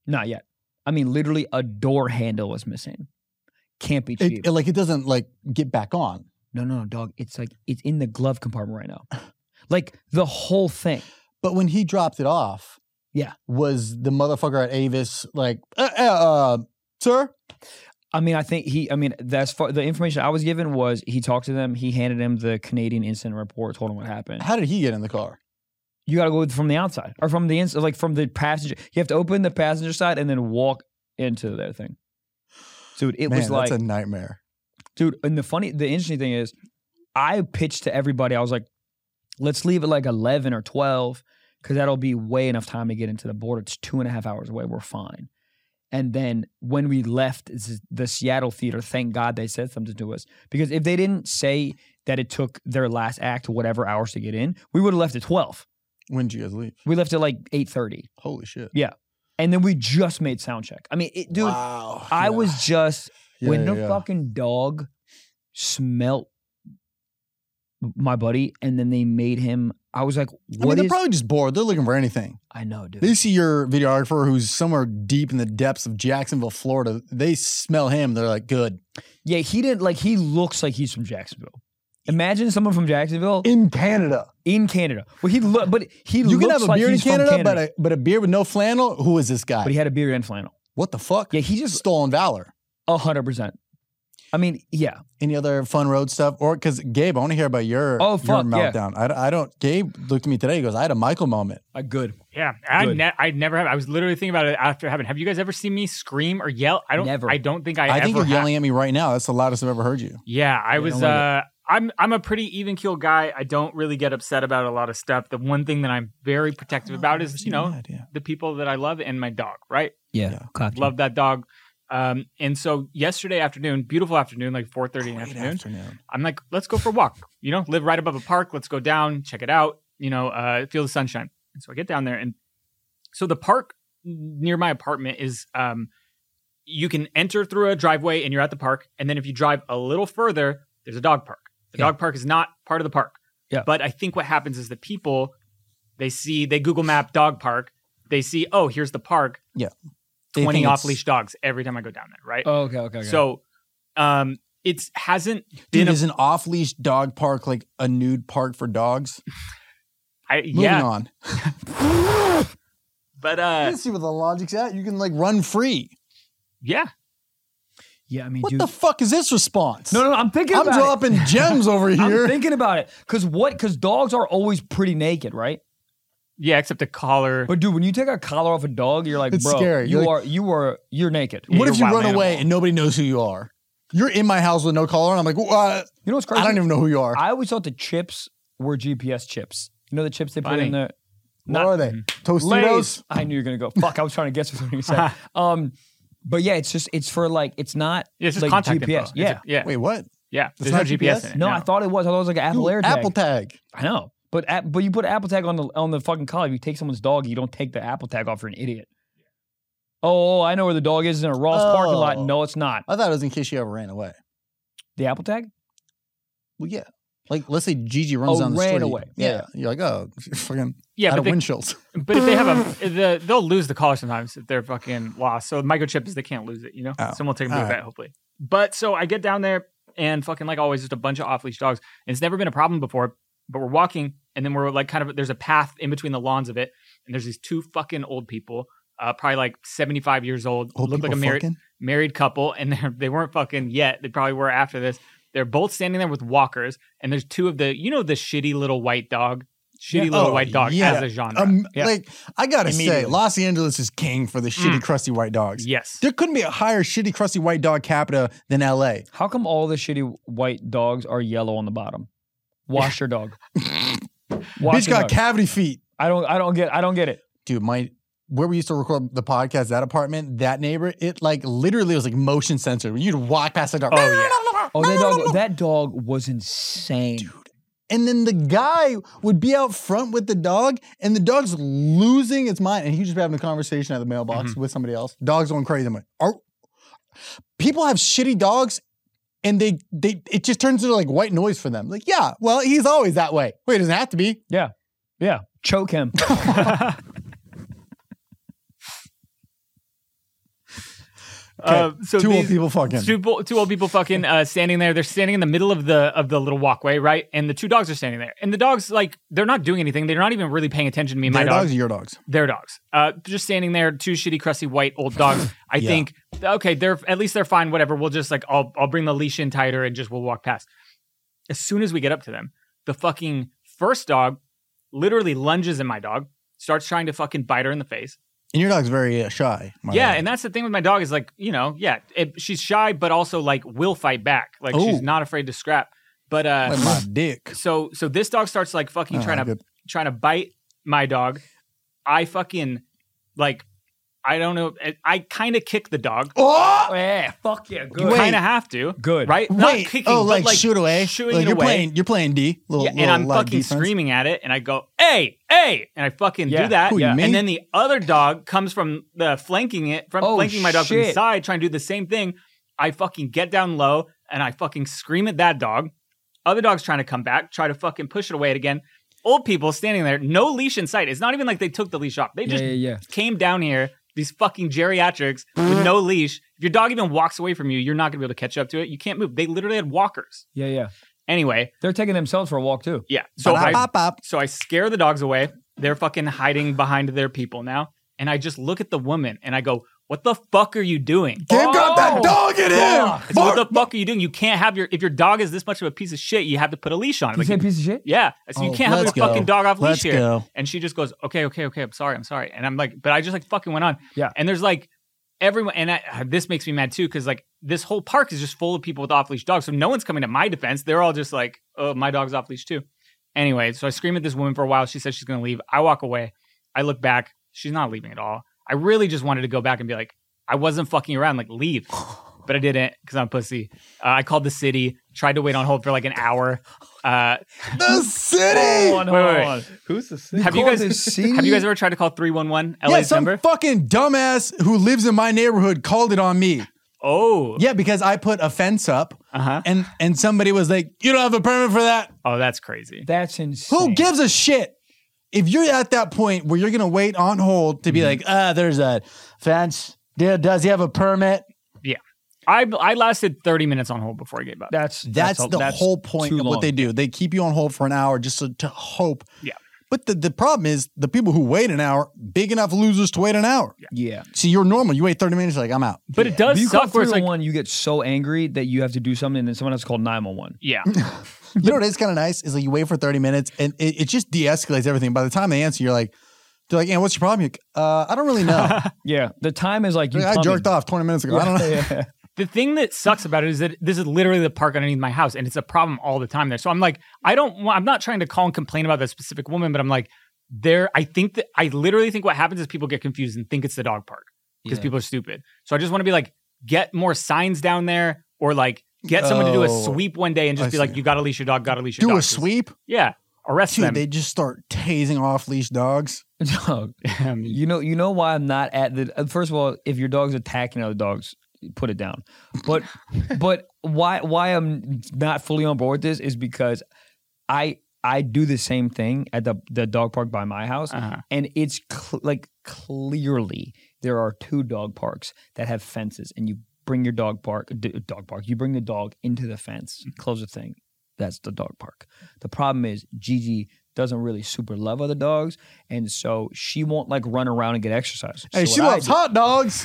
I mean, literally a door handle was missing. Can't be cheap. It doesn't like get back on. No, dog. It's like it's in the glove compartment right now. Like the whole thing. But when he dropped it off, was the motherfucker at Avis like, sir? I mean, that's the information I was given was he talked to them. He handed him the Canadian incident report, told him what happened. How did he get in the car? You got to go from the outside or from the inside, like from the passenger. You have to open the passenger side and then walk into their thing. Dude, it was like that's a nightmare. Dude, and the interesting thing is, I pitched to everybody. I was like, let's leave it like 11 or 12 because that'll be way enough time to get into the border. It's 2.5 hours away. We're fine. And then when we left the Seattle theater, thank God they said something to us. Because if they didn't say that it took their last act whatever hours to get in, we would have left at 12. When did you guys leave? We left at like 8:30. Holy shit. Yeah. And then we just made sound check. I mean, dude, wow. I was just, when the fucking dog smelt my buddy and then they made him, I was like, they're probably just bored. They're looking for anything. I know, dude. They see your videographer who's somewhere deep in the depths of Jacksonville, Florida. They smell him. They're like, good. Yeah, he looks like he's from Jacksonville. Imagine someone from Jacksonville. In Canada. Well, you can have a beard in Canada, but a beard with no flannel? Who is this guy? But he had a beard and flannel. What the fuck? Yeah, he just stolen valor. 100%. I mean, yeah. Any other fun road stuff? Or because Gabe, I want to hear about your meltdown. Yeah. I don't. Gabe looked at me today. He goes, "I had a Michael moment." Good. Yeah, I never have. I was literally thinking about it after having. Have you guys ever seen me scream or yell? Never. I don't think I think you're yelling at me right now. That's the loudest I've ever heard you. Yeah, I was. I'm a pretty even keeled guy. I don't really get upset about a lot of stuff. The one thing that I'm very protective about is the people that I love and my dog. Right? Yeah. Love that dog. And so yesterday afternoon, beautiful afternoon, like 4:30 in the afternoon, I'm like, let's go for a walk, live right above a park. Let's go down, check it out, feel the sunshine. And so I get down there. And so the park near my apartment is, you can enter through a driveway and you're at the park. And then if you drive a little further, there's a dog park. The dog park is not part of the park. Yeah. But I think what happens is the people, they Google map dog park. They see, oh, here's the park. Yeah. 20 off-leash dogs every time I go down there, right? Oh, okay. So, it hasn't been... Is an off-leash dog park like a nude park for dogs? Moving on. But, let's see where the logic's at. You can like run free. Yeah. Yeah, I mean, what the fuck is this response? No, I'm thinking about it. I'm dropping gems over here. I'm thinking about it. Because dogs are always pretty naked, right? Yeah, except a collar. But dude, when you take a collar off a dog, you're like, it's bro, scary. You're naked. What if you run away and nobody knows who you are? You're in my house with no collar, and I'm like, what? You know what's crazy? I don't even know who you are. I always thought the chips were GPS chips. You know the chips they put in the... What are they? Tostitos? I knew you were going to go, fuck, I was trying to guess what you said. But yeah, it's for like, it's not it's just like contact GPS. Info. Yeah. Wait, what? Yeah. There's no GPS in it. No, I thought it was. I thought it was like an Apple AirTag. Apple Tag. I know. But you put an Apple tag on the fucking collar. If you take someone's dog, you don't take the Apple tag off. You're an idiot. Oh, I know where the dog is in a Ross parking lot. No, it's not. I thought it was in case you ever ran away. The Apple tag? Well, yeah. Like, let's say Gigi runs down the street. Ran away. Yeah. You're like, oh, fucking out of windshields. But if they have they'll lose the collar sometimes if they're fucking lost. So the microchip is they can't lose it, you know? Oh. Someone will take them to the vet, hopefully. But so I get down there and fucking like always, just a bunch of off-leash dogs. And it's never been a problem before, but we're walking and then we're like kind of, there's a path in between the lawns of it. And there's these two fucking old people, probably like 75 years old, look like a married couple. And they weren't fucking yet. They probably were after this. They're both standing there with walkers, and there's two of the shitty little white dog. White dog as a genre. Like, I gotta say, Los Angeles is king for the shitty, crusty white dogs. Yes. There couldn't be a higher shitty, crusty white dog capita than LA. How come all the shitty white dogs are yellow on the bottom? Wash your dog. Bitch got cavity feet. I don't get it. Dude, where we used to record the podcast, that apartment, that neighbor, it like literally was like motion censored. You'd walk past the dog. Oh, yeah. Oh, that dog was insane. Dude. And then the guy would be out front with the dog, and the dog's losing its mind. And he'd just be having a conversation at the mailbox with somebody else. Dog's going crazy. I'm like, people have shitty dogs, and it just turns into like white noise for them. Like, yeah, well, he's always that way. Wait, it doesn't have to be. Yeah. Choke him. So two old people fucking standing there. They're standing in the middle of the little walkway, right? And the two dogs are standing there. And the dogs, like, they're not doing anything. They're not even really paying attention to me and my dogs. Their dogs or your dogs? Their dogs. Just standing there, two shitty, crusty, white old dogs. I think, okay, they're fine, whatever. We'll just like, I'll bring the leash in tighter and just we'll walk past. As soon as we get up to them, the fucking first dog literally lunges at my dog, starts trying to fucking bite her in the face. And your dog's very shy. And that's the thing with my dog is like, she's shy, but also like will fight back. Like she's not afraid to scrap. But like my dick. So this dog starts like fucking trying to bite my dog. I fucking like, I don't know. I kind of kick the dog. Oh yeah, fuck yeah, good. You kind of have to, good, right? Not kicking, but like shoot away. Shooing like away. You're playing D. And I'm fucking screaming at it, and I go, "Hey!" And I fucking do that. And then the other dog comes from flanking my dog from the side, trying to do the same thing. I fucking get down low, and I fucking scream at that dog. Other dog's trying to come back, try to fucking push it away again. Old people standing there, no leash in sight. It's not even like they took the leash off. They just came down here. These fucking geriatrics with no leash. If your dog even walks away from you, you're not going to be able to catch up to it. You can't move. They literally had walkers. Yeah. Anyway. They're taking themselves for a walk too. Yeah. So I scare the dogs away. They're fucking hiding behind their people now. And I just look at the woman and I go, what the fuck are you doing? Gabe got that dog in him. So what the fuck are you doing? You can't have if your dog is this much of a piece of shit, you have to put a leash on it. You say piece of shit? Yeah. So you can't have your fucking dog off leash here. Go. And she just goes, okay. I'm sorry. And I'm like, but I just like fucking went on. Yeah. And there's like everyone, and this makes me mad too, because like this whole park is just full of people with off leash dogs. So no one's coming to my defense. They're all just like, oh, my dog's off leash too. Anyway, so I scream at this woman for a while. She says she's going to leave. I walk away. I look back. She's not leaving at all. I really just wanted to go back and be like, I wasn't fucking around, like leave. But I didn't because I'm a pussy. I called the city, tried to wait on hold for like an hour. The city! Hold on. Who's the city? Have you guys ever tried to call 311 LA's number? Some fucking dumbass who lives in my neighborhood called it on me. Oh. Yeah, because I put a fence up and somebody was like, you don't have a permit for that? Oh, that's crazy. That's insane. Who gives a shit? If you're at that point where you're going to wait on hold to be like, there's a fence. Does he have a permit? Yeah. I lasted 30 minutes on hold before I gave up. That's the whole point of what they do. They keep you on hold for an hour just to hope. Yeah. But the problem is the people who wait an hour, big enough losers to wait an hour. Yeah. See, you're normal. You wait 30 minutes, you're like, I'm out. But it does if you suck call where it's like, you get so angry that you have to do something and then someone else called 911. Yeah. You know what is kind of nice? Is like you wait for 30 minutes and it just de-escalates everything. By the time they answer, they're like, what's your problem? You're like, I don't really know. Yeah. The time is like, I jerked off 20 minutes ago. I don't know. Yeah. The thing that sucks about it is that this is literally the park underneath my house and it's a problem all the time there. So I'm like, I'm not trying to call and complain about that specific woman, but I'm like, I literally think what happens is people get confused and think it's the dog park because people are stupid. So I just want to be like, get more signs down there or like get someone to do a sweep one day and just be like, you got to leash your dog, got to leash your dog. Do a sweep? Yeah. arrest them. They just start tasing off leash dogs. Dog. You know why I'm not at the. First of all, if your dog's attacking other dogs, put it down. But why I'm not fully on board with this is because I do the same thing at the dog park by my house, and it's clearly there are 2 dog parks that have fences, and you bring your dog park. You bring the dog into the fence, close the thing. That's the dog park. The problem is Gigi doesn't really super love other dogs, and so she won't like run around and get exercise. Hey, so she loves hot dogs.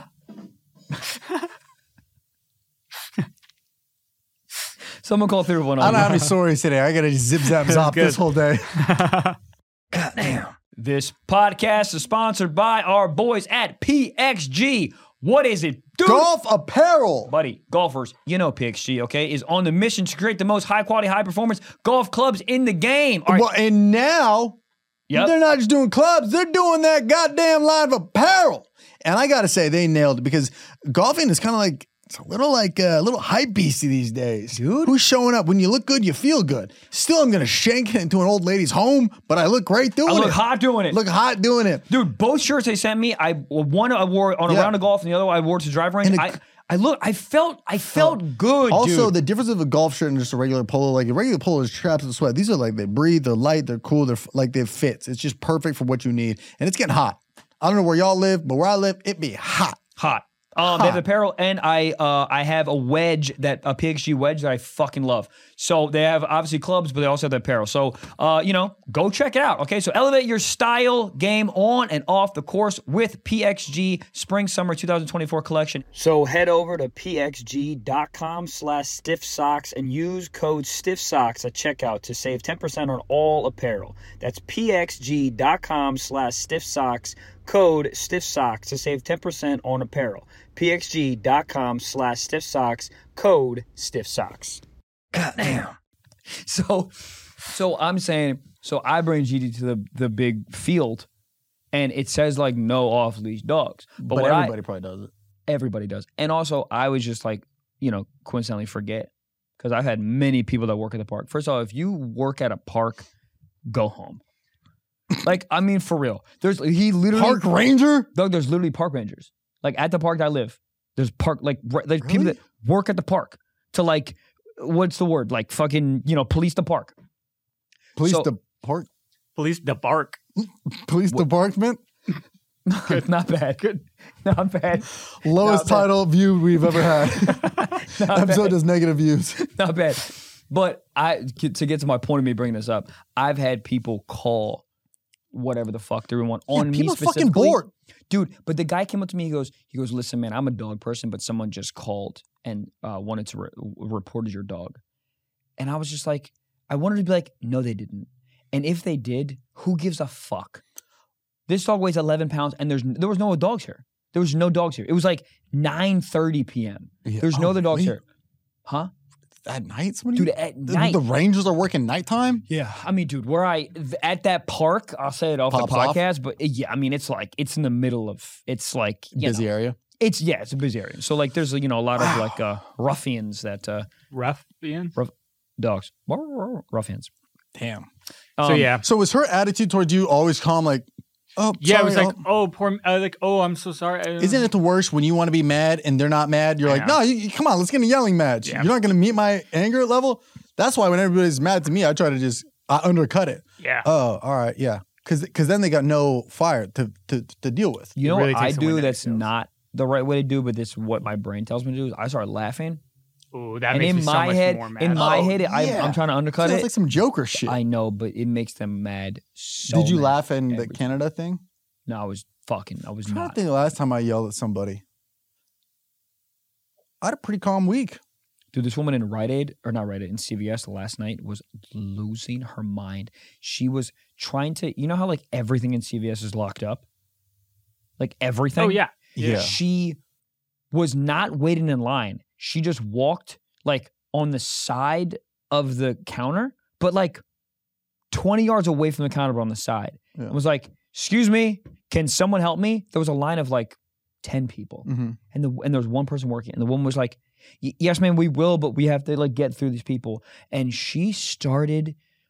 Someone call 311. I don't have any stories today. I got to zip zap zop this whole day. Goddamn. This podcast is sponsored by our boys at PXG. What is it, dude? Golf apparel. Buddy, golfers, you know PXG, okay, is on the mission to create the most high-quality, high-performance golf clubs in the game. All right. Well, and now, they're not just doing clubs. They're doing that goddamn line of apparel. And I got to say, they nailed it because golfing is kind of like, it's a little hype beastie these days. Dude. Who's showing up? When you look good, you feel good. Still, I'm going to shank it into an old lady's home, but I look great doing it. I look hot doing it. Look hot doing it. Dude, both shirts they sent me, one I wore on a round of golf and the other one I wore to the drive range. I felt good, also, dude. the difference of a golf shirt and just a regular polo, like a regular polo is trapped in sweat. These are like, they breathe, they're light, they're cool, they have fits. It's just perfect for what you need. And it's getting hot. I don't know where y'all live, but where I live, it be hot. Hot. They have apparel, and I have a PXG wedge that I fucking love. So they have obviously clubs, but they also have the apparel. So go check it out. Okay, so elevate your style game on and off the course with PXG Spring Summer 2024 collection. So head over to pxg.com/stiffsocks and use code stiffsocks at checkout to save 10% on all apparel. That's pxg.com/stiffsocks. Code stiffsocks to save 10% on apparel. pxg.com/stiffsocks. Code stiffsocks. Goddamn. So I'm saying, I bring Gigi to the big field, and it says like no off leash dogs. But everybody probably does it. Everybody does. And also, I was just like, coincidentally forget, because I've had many people that work at the park. First of all, if you work at a park, go home. Like, I mean, for real. Park ranger? Doug, there's literally park rangers. Like, at the park that I live, there's really? People that work at the park to like, what's the word? Like fucking, police the park. Police the park? Police the bark. Police department? Good. Not bad. Good. Not bad. Lowest title view we've ever had. Episode does negative views. Not bad. But to get to my point of me bringing this up, I've had people call whatever the fuck they want on me specifically. Fucking bored. Dude, but the guy came up to me, he goes, listen, man, I'm a dog person, but someone just called and wanted to report your dog. And I was just like, I wanted to be like, no, they didn't. And if they did, who gives a fuck? This dog weighs 11 pounds, and there was no dogs here. There was no dogs here. It was like 9:30 p.m. Yeah. There's no other dogs here. Huh? At night? Dude, at night. The Rangers are working nighttime? Yeah. I mean, dude, at that park, I'll say it off the podcast, but yeah, I mean, it's in the middle of, it's like, busy area? It's a busy area. So like, there's, a lot of like ruffians that. Ruffians? Dogs. Ruffians. Damn. So was her attitude towards you always calm, like, oh, yeah, sorry, it was like, oh, poor, I'm so sorry. Isn't it the worst when you want to be mad and they're not mad? You're like, no, come on, let's get in a yelling match. Yeah. You're not going to meet my anger level? That's why when everybody's mad to me, I try to just undercut it. Yeah. Oh, all right, yeah. Because then they got no fire to deal with. You know what I do that's not the right way to do, but this is what my brain tells me to do, is I start laughing. Ooh, that makes me so much more mad. In my head, I'm trying to undercut it. It's like some Joker shit. I know, but it makes them mad so Did you laugh in the Canada thing? No, I was not. I think the last time I yelled at somebody, I had a pretty calm week. Dude, this woman in in CVS last night was losing her mind. She was trying to, you know how like everything in CVS is locked up? Like everything? Oh, yeah. She was not waiting in line. She just walked like on the side of the counter, but like 20 yards away from the counter, but on the side. Yeah. It was like, excuse me, can someone help me? There was a line of like 10 people. Mm-hmm. And there was one person working. And the woman was like, yes, ma'am, we will, but we have to like get through these people. And she started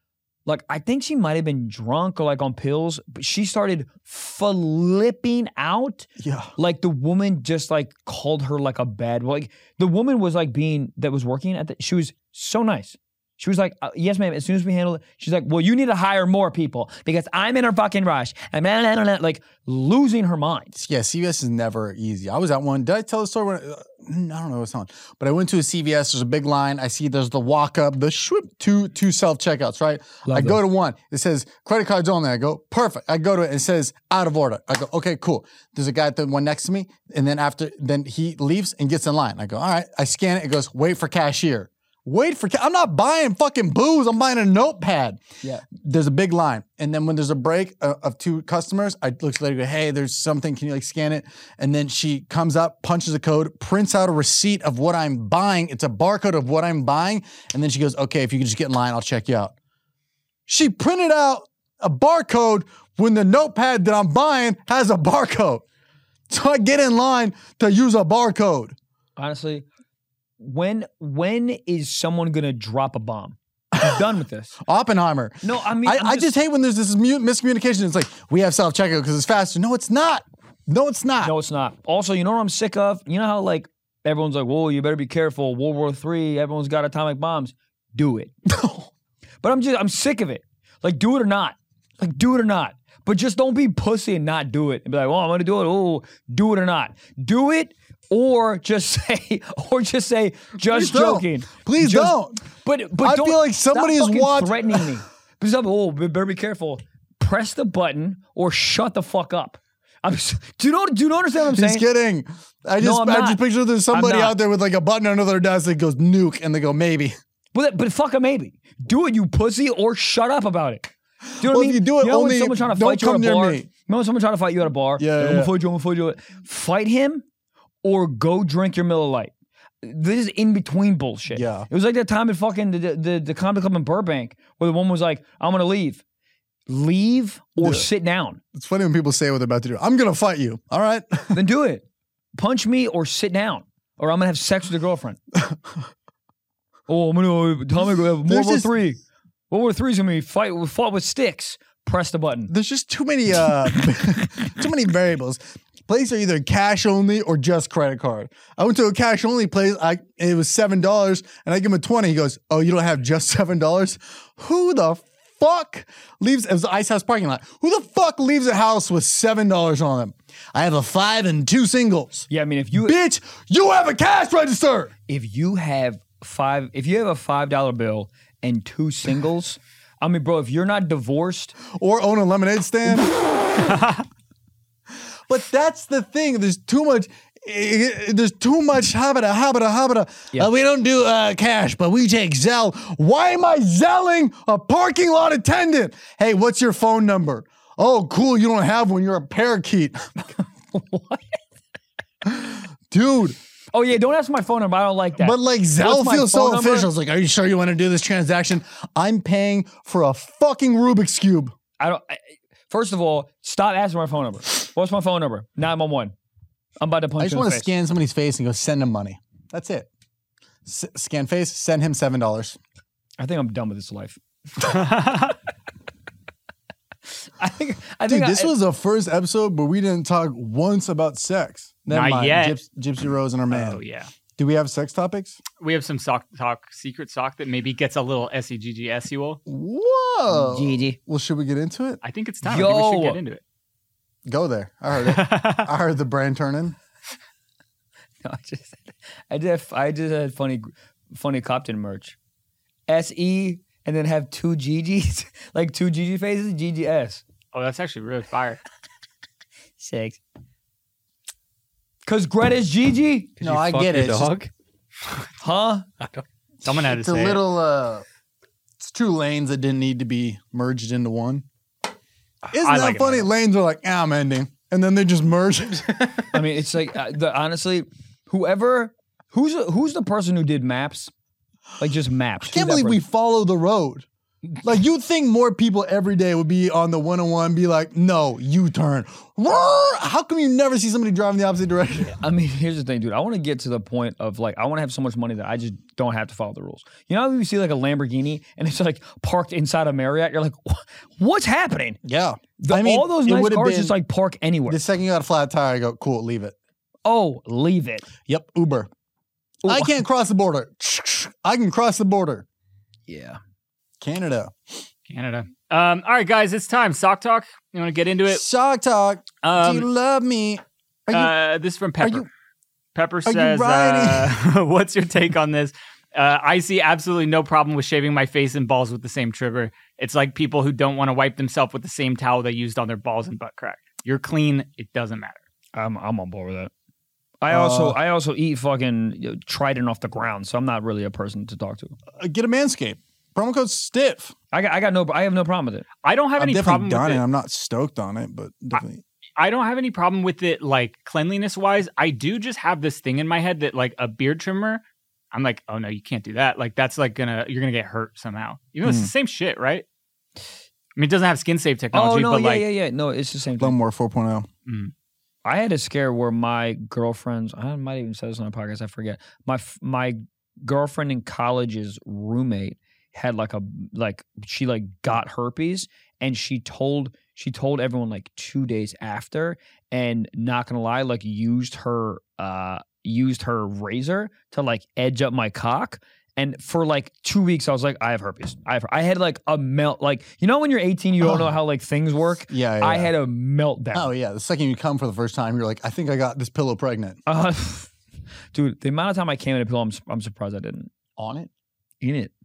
Like, I think she might have been drunk or like on pills, but she started flipping out. Yeah. Like the woman just like called her like a bad, like the woman was like that was working at she was so nice. She was like, yes, ma'am, as soon as we handle it, she's like, well, you need to hire more people because I'm in a fucking rush. And like losing her mind. Yeah, CVS is never easy. I was at one. Did I tell the story? I don't know what's on. But I went to a CVS. There's a big line. I see there's the walk up, the two self-checkouts, right? I go to one. It says, credit cards only. I go, perfect. I go to it. It says, out of order. I go, okay, cool. There's a guy at the one next to me. And then he leaves and gets in line. I go, all right. I scan it. It goes, wait for cashier. I'm not buying fucking booze. I'm buying a notepad. Yeah. There's a big line. And then when there's a break of two customers, I look at her and go, hey, there's something. Can you like scan it? And then she comes up, punches a code, prints out a receipt of what I'm buying. It's a barcode of what I'm buying. And then she goes, okay, if you can just get in line, I'll check you out. She printed out a barcode when the notepad that I'm buying has a barcode. So I get in line to use a barcode. Honestly, when is someone gonna drop a bomb? I'm done with this. Oppenheimer. No, I mean, I just hate when there's this miscommunication. It's like, we have self-checkout because it's faster. No, it's not. No, it's not. No, it's not. Also, you know what I'm sick of? You know how like everyone's like, whoa, you better be careful. World War III, everyone's got atomic bombs. Do it. But I'm sick of it. Like, do it or not. Like, do it or not. But just don't be pussy and not do it. And be like, oh, I'm gonna do it. Oh, do it or not. Do it. Or just say, just joking. Please don't. But I feel like somebody is watching. Threatening me. Because oh, better be careful. Press the button or shut the fuck up. Do you understand what I'm saying? Just kidding. I just picture there's somebody out there with like a button under their desk that goes nuke, and they go maybe. But fuck a maybe. Do it, you pussy, or shut up about it. Do you know what I mean? If you do it, only when someone trying to fight you at a bar. Me. Remember someone trying to fight you at a bar? Yeah. I'm gonna fight you. Fight him. Or go drink your Miller Lite. This is in between bullshit. Yeah. It was like that time at fucking the comedy club in Burbank where the woman was like, I'm gonna leave. Leave or sit down. It's funny when people say what they're about to do. I'm gonna fight you. All right. Then do it. Punch me or sit down. Or I'm gonna have sex with your girlfriend. Oh, I'm gonna tell me World War III. World War III's gonna be fought with sticks. Press the button. There's just too many variables. Place are either cash only or just credit card. I went to a cash only place. It was $7 and I give him a 20. He goes, oh, you don't have just $7? Who the fuck leaves, it was the Ice House parking lot. Who the fuck leaves a house with $7 on them? I have a 5 and 2 singles. Yeah, I mean, bitch, you have a cash register. If you have a $5 bill and 2 singles, I mean, bro, if you're not divorced or own a lemonade stand. But that's the thing. There's too much habita. Yeah. We don't do cash, but we take Zelle. Why am I zelling a parking lot attendant? Hey, what's your phone number? Oh, cool. You don't have one. You're a parakeet. What? Dude. Oh, yeah. Don't ask my phone number. I don't like that. But like Zelle feels so official. It's like, are you sure you want to do this transaction? I'm paying for a fucking Rubik's Cube. First of all, stop asking my phone number. What's my phone number? 911. I'm about to punch you in the face. I just want to scan somebody's face and go send him money. That's it. Scan face, send him $7. I think I'm done with this life. Dude, this was the first episode, but we didn't talk once about sex. Never mind. Yet. Gypsy Rose and our man. Oh, yeah. Do we have sex topics? We have some secret sock that maybe gets a little SEGG-SUL. Whoa. GG. Well, should we get into it? I think it's time. I think we should get into it. Go there. I heard it. I heard the brain turning. No, I just had funny Copton merch. SE and then have 2 GGs, like 2 GG faces, GGS. Oh, that's actually really fire. 6. Because Greta's Gigi? No, I get it. Dog? Huh? Someone had to say it. It's a little, it's 2 lanes that didn't need to be merged into one. Isn't that funny? Lanes are like, I'm ending. And then they just merge. I mean, it's like, honestly, who's the person who did maps? Like just maps. I can't believe we follow the road. Like, you'd think more people every day would be on the 101, be like, no, U-turn. How come you never see somebody driving the opposite direction? I mean, here's the thing, dude. I want to get to the point of like, I want to have so much money that I just don't have to follow the rules. You know how you see like a Lamborghini and it's like parked inside a Marriott? You're like, what's happening? Yeah. All those nice cars just like park anywhere. The second you got a flat tire, I go, cool, leave it. Oh, leave it. Yep, Uber. Ooh. I can't cross the border. I can cross the border. Yeah. Canada. All right, guys, it's time. Sock talk. You want to get into it? Sock talk. Do you love me? This is from Pepper. Pepper says, what's your take on this? I see absolutely no problem with shaving my face and balls with the same trimmer. It's like people who don't want to wipe themselves with the same towel they used on their balls and butt crack. You're clean. It doesn't matter. I'm on board with that. I also eat fucking Trident off the ground, so I'm not really a person to talk to. Get a Manscaped. Promo code STIFF. I have no problem with it. I don't have any problem with it. I'm not stoked on it, but definitely. I don't have any problem with it, like cleanliness wise. I do just have this thing in my head that like a beard trimmer, I'm like, oh no, you can't do that. Like that's like you're gonna get hurt somehow. Even though it's the same shit, right? I mean, it doesn't have skin safe technology. Oh no, but yeah. No, it's the same thing. Lawnmower 4.0. I had a scare where my girlfriend's, I might even say this on a podcast, I forget. My girlfriend in college's roommate had she got herpes, and she told everyone like 2 days after, and not gonna lie, like used her razor to like edge up my cock. And for like 2 weeks, I was like, I have herpes. I had like a melt. Like, you know when you're 18, you don't know how like things work? Yeah. I had a meltdown. Oh, yeah. The second you come for the first time, you're like, I think I got this pillow pregnant. Dude, the amount of time I came in a pillow, I'm surprised I didn't. On it? In it.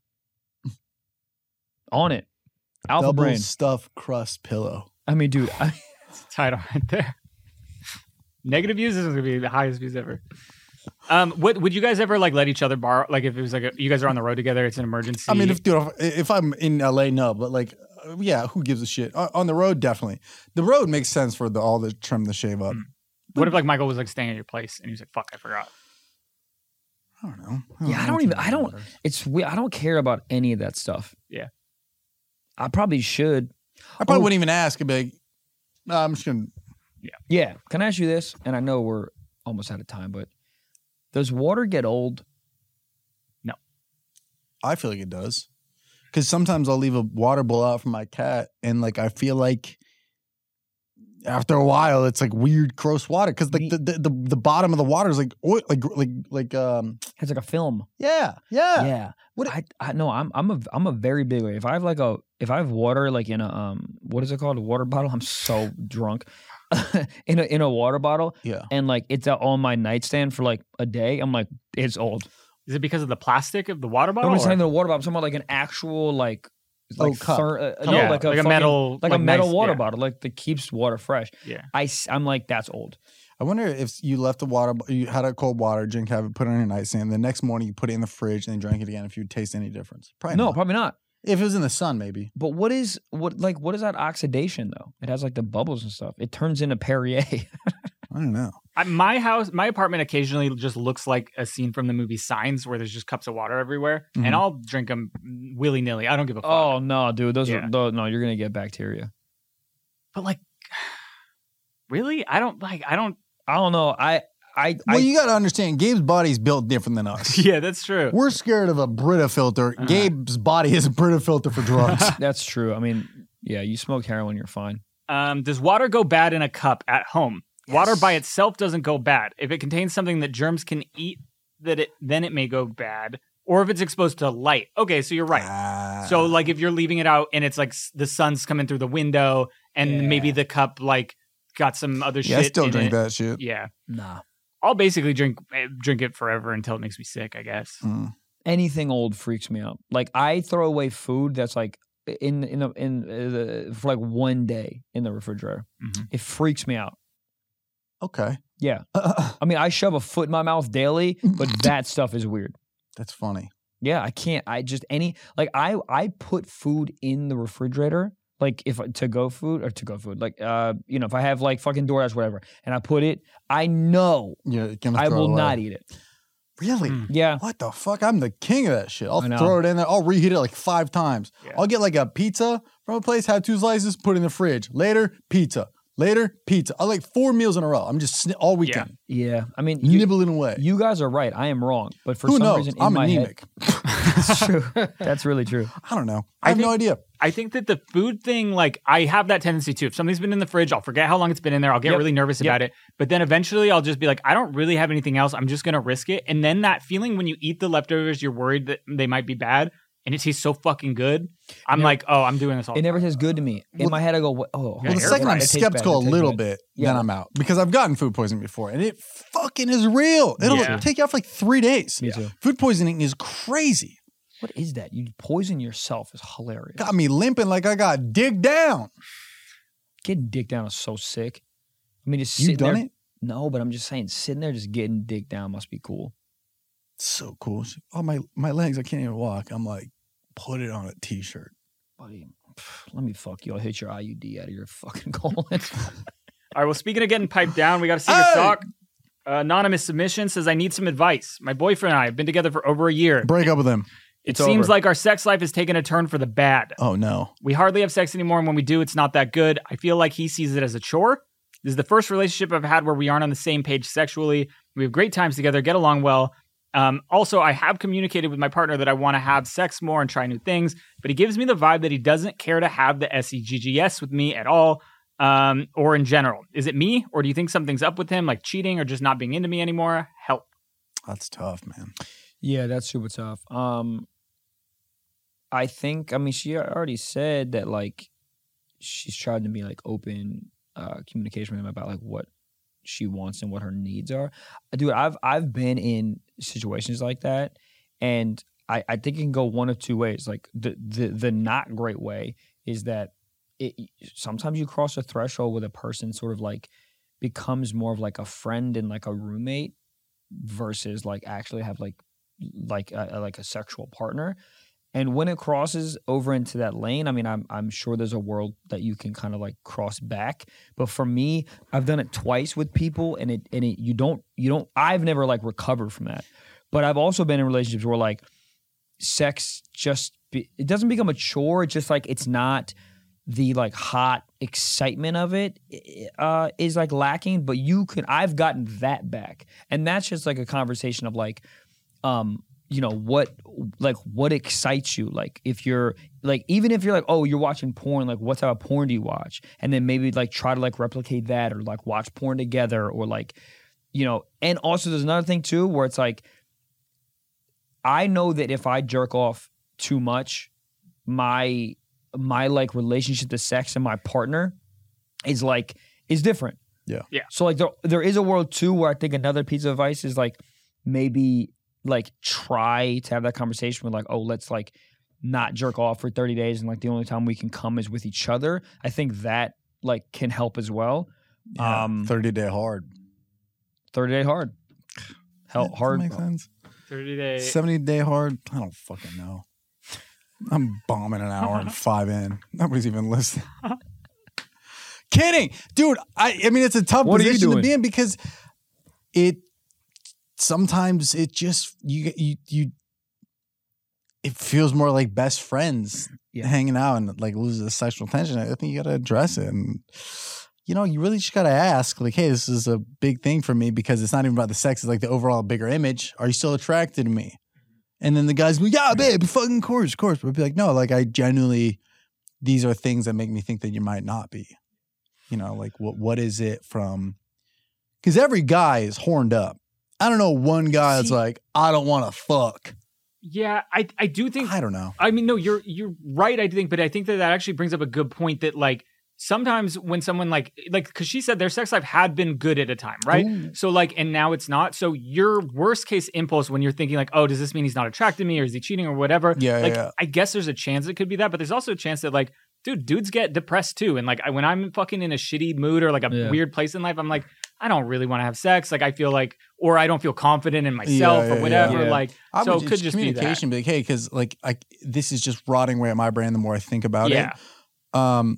On it. Alpha Double brain. stuffed crust pillow. I mean, dude. It's a title right there. Negative views is going to be the highest views ever. What would you guys ever like let each other borrow? Like if it was like you guys are on the road together, it's an emergency. I mean, if I'm in LA, no, but like, yeah, who gives a shit? On the road, definitely. The road makes sense for all the trim the shave up. What if like Michael was like staying at your place and he was like, "Fuck, I forgot." I don't know. It's weird. I don't care about any of that stuff. Yeah, I probably should. I probably wouldn't even ask. I'd be like, no, I'm just gonna. Yeah. Can I ask you this? And I know we're almost out of time, but does water get old? No. I feel like it does. Because sometimes I'll leave a water bowl out for my cat, and like I feel like after a while it's like weird, gross water. Because like the bottom of the water is like oil, like it's like a film. Yeah. I'm a very big way. If I have water like in a what is it called, a water bottle? I'm so drunk. in a water bottle, and like it's on my nightstand for like a day. I'm like, it's old. Is it because of the plastic of the water bottle? I'm not saying the water bottle. I'm talking about like an actual like cup. Like a metal water bottle, like that keeps water fresh. Yeah, I'm like, that's old. I wonder if you left the water, you had a cold water drink, have it put it on your nightstand. The next morning you put it in the fridge and then drank it again. If you would taste any difference, probably not. If it was in the sun, maybe. But what is that oxidation though? It has like the bubbles and stuff. It turns into Perrier. I don't know. My apartment occasionally just looks like a scene from the movie Signs, where there's just cups of water everywhere, and I'll drink them willy nilly. I don't give a fuck. Oh no, dude, you're gonna get bacteria. But like, really, I don't know. You got to understand, Gabe's body's built different than us. Yeah, that's true. We're scared of a Brita filter. Gabe's body is a Brita filter for drugs. That's true. I mean, yeah, you smoke heroin, you're fine. Does water go bad in a cup at home? Yes. Water by itself doesn't go bad. If it contains something that germs can eat, then it may go bad. Or if it's exposed to light. Okay, so you're right. So like if you're leaving it out and it's like the sun's coming through the window and maybe the cup like got some other shit. I still drink that shit. Yeah. Nah. I'll basically drink it forever until it makes me sick, I guess. Anything old freaks me out. Like I throw away food that's like for like 1 day in the refrigerator. It freaks me out. Okay. Yeah. I mean, I shove a foot in my mouth daily, but that stuff is weird. That's funny. Yeah, I can't. I I put food in the refrigerator. Like to go food, like if I have like fucking DoorDash, whatever, and I put it, I know I will not eat it. Really? Yeah. What the fuck? I'm the king of that shit. I'll throw it in there. I'll reheat it like 5 times. Yeah. I'll get like a pizza from a place, have 2 slices, put it in the fridge. Later, pizza. I like 4 meals in a row. I'm just all weekend. Yeah. I mean, nibbling away. You guys are right. I am wrong. But for Who some knows? reason, I'm anemic. That's true. That's really true. I don't know. I have no idea. I think that the food thing, like, I have that tendency too. If something's been in the fridge, I'll forget how long it's been in there. I'll get really nervous about it. But then eventually I'll just be like, I don't really have anything else. I'm just going to risk it. And then that feeling when you eat the leftovers, you're worried that they might be bad. And it tastes so fucking good. I'm like, oh, I'm doing this all the time. It never tastes good to me. In my head, I go, oh. Well, the second I'm skeptical a little bit, then I'm out. Because I've gotten food poisoning before, and it fucking is real. It'll take you out for like 3 days. Me too. Food poisoning is crazy. What is that? You poison yourself is hilarious. Got me limping like I got digged down. Getting digged down is so sick. I mean, just you done there, it? No, but I'm just saying, sitting there just getting digged down must be cool. So cool. Oh, my legs, I can't even walk. I'm like, put it on a t-shirt. Buddy, let me fuck you. I'll hit your IUD out of your fucking colon. All right, well, speaking of getting piped down, we got to see the talk. Anonymous submission says, I need some advice. My boyfriend and I have been together for over a year. Break up with him. It seems like our sex life has taken a turn for the bad. Oh, no. We hardly have sex anymore, and when we do, it's not that good. I feel like he sees it as a chore. This is the first relationship I've had where we aren't on the same page sexually. We have great times together, get along well. Also, I have communicated with my partner that I want to have sex more and try new things, but he gives me the vibe that he doesn't care to have the SEGGS with me at all, or in general. Is it me, or do you think something's up with him, like cheating or just not being into me anymore? Help. That's tough, man. Yeah, that's super tough. I mean, she already said that, like, she's tried to be, like, open communication with him about, like, what she wants and what her needs are. Dude, I've been in situations like that, and I think it can go one of two ways. Like, the not great way is that sometimes you cross a threshold with a person sort of like becomes more of like a friend and like a roommate versus like actually have like a sexual partner. And when it crosses over into that lane, I mean, I'm sure there's a world that you can kind of like cross back. But for me, I've done it twice with people, and you don't. I've never like recovered from that. But I've also been in relationships where like sex it doesn't become a chore. It's just like it's not the like hot excitement of it is like lacking. But I've gotten that back, and that's just like a conversation of like, you know, what excites you? Like if you're like, even if you're like, oh, you're watching porn, like what type of porn do you watch? And then maybe like try to like replicate that or like watch porn together or like, you know, and also there's another thing too, where it's like, I know that if I jerk off too much, my like relationship to sex and my partner is different. Yeah. Yeah. So like there is a world too where I think another piece of advice is like maybe like try to have that conversation with like, oh, let's like not jerk off for 30 days and like the only time we can come is with each other. I think that like can help as well. Yeah, 30-day hard. 30-day hard. Hard. Makes sense. 30-day. 70-day hard. I don't fucking know. I'm bombing an hour and 5 in. Nobody's even listening. Kidding. Dude, I mean, it's a tough position to be in because sometimes it just it feels more like best friends hanging out and like loses the sexual tension. I think you got to address it, and you know, you really just got to ask like, hey, this is a big thing for me because it's not even about the sex; it's like the overall bigger image. Are you still attracted to me? And then the guys go, yeah, babe, fucking course. But be like, no, like I genuinely, these are things that make me think that you might not be. You know, like what is it from? Because every guy is horned up. I don't know one guy that's like, I don't want to fuck. Yeah, I do think. I don't know. I mean, no, you're right. I think, but I think that actually brings up a good point that like sometimes when someone like because she said their sex life had been good at a time, right? Ooh. So like, and now it's not. So your worst case impulse when you're thinking like, oh, does this mean he's not attracted to me or is he cheating or whatever? Yeah. I guess there's a chance it could be that, but there's also a chance that like, dudes get depressed too, and like when I'm fucking in a shitty mood or like a weird place in life, I'm like, I don't really want to have sex. Like I feel like, or I don't feel confident in myself or whatever. Yeah. Like, so it could just be communication. Be like, hey, because like this is just rotting away at my brain the more I think about it.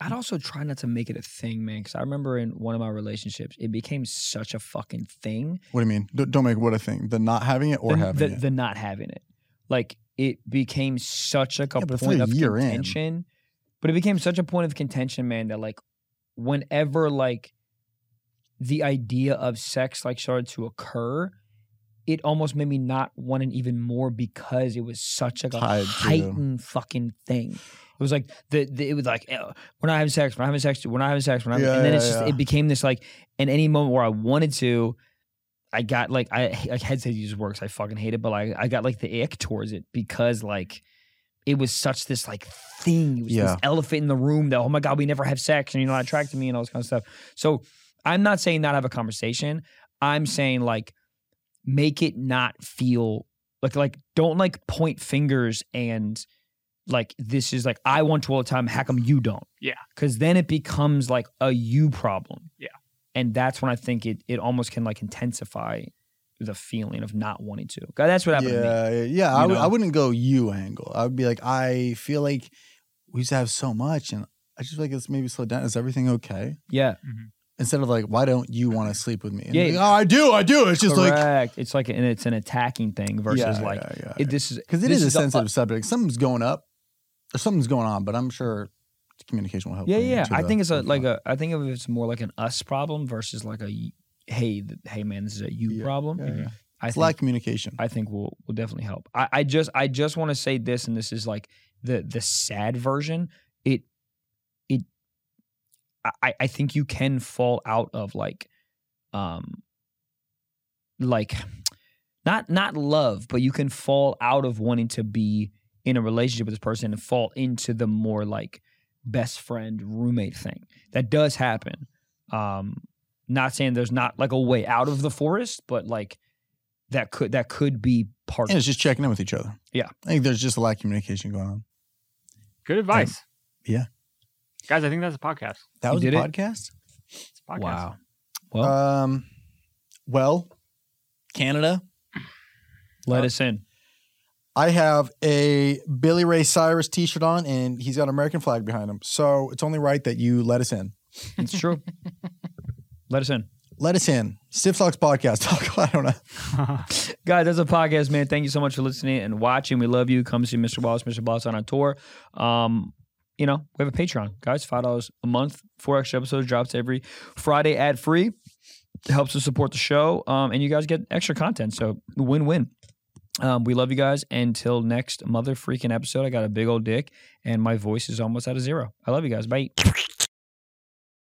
I'd also try not to make it a thing, man. Because I remember in one of my relationships, it became such a fucking thing. What do you mean? Don't make what a thing? The not having it or having it? The not having it. Like, it became such like a point of contention. But it became such a point of contention, man, that like whenever like the idea of sex like started to occur, it almost made me not want it even more because it was such like a heightened fucking thing. It was like it was like we're not having sex, and then it became this like, in any moment where I wanted to, I got like I hesitate to use words, I fucking hate it, but like I got like the ick towards it because like it was such this like thing. It was this elephant in the room that, oh my God, we never have sex and you're not attracted to me and all this kind of stuff. So I'm not saying not have a conversation. I'm saying like make it not feel like don't like point fingers and like this is like I want to all the time. How come you don't? Yeah, because then it becomes like a you problem. Yeah, and that's when I think it almost can like intensify the feeling of not wanting to. That's what happened to me. Yeah. I wouldn't go you angle. I would be like, I feel like we used to have so much, and I just feel like it's maybe slow down. Is everything okay? Yeah. Mm-hmm. Instead of like, why don't you want to sleep with me? And yeah. Like, oh, I do. It's just correct. It's like, and it's an attacking thing versus this is because it is a sensitive subject. Something's going up, or something's going on, but I'm sure communication will help. Yeah. I think it's I think of it's more like an us problem versus like a hey man, this is a you problem. Yeah. It's lack of communication. I think will definitely help. I just want to say this, and this is like the sad version. I think you can fall out of like not love, but you can fall out of wanting to be in a relationship with this person and fall into the more like best friend roommate thing. That does happen. Not saying there's not like a way out of the forest, but like that could be part and of it's just checking in with each other. Yeah. I think there's just a lack of communication going on. Good advice. Yeah. Guys, I think that's a podcast. That was a podcast? It's a podcast. Wow. Well, Canada. Let us in. I have a Billy Ray Cyrus t-shirt on, and he's got an American flag behind him. So it's only right that you let us in. It's true. Let us in. Let us in. Stiff Socks Podcast. I don't know. Guys, that's a podcast, man. Thank you so much for listening and watching. We love you. Come see Mr. Wallace, Mr. Boss on our tour. We have a Patreon, guys. $5 a month. 4 extra episodes drops every Friday ad free. It helps us support the show. And you guys get extra content. So win-win. We love you guys. Until next mother freaking episode, I got a big old dick and my voice is almost at a 0. I love you guys. Bye.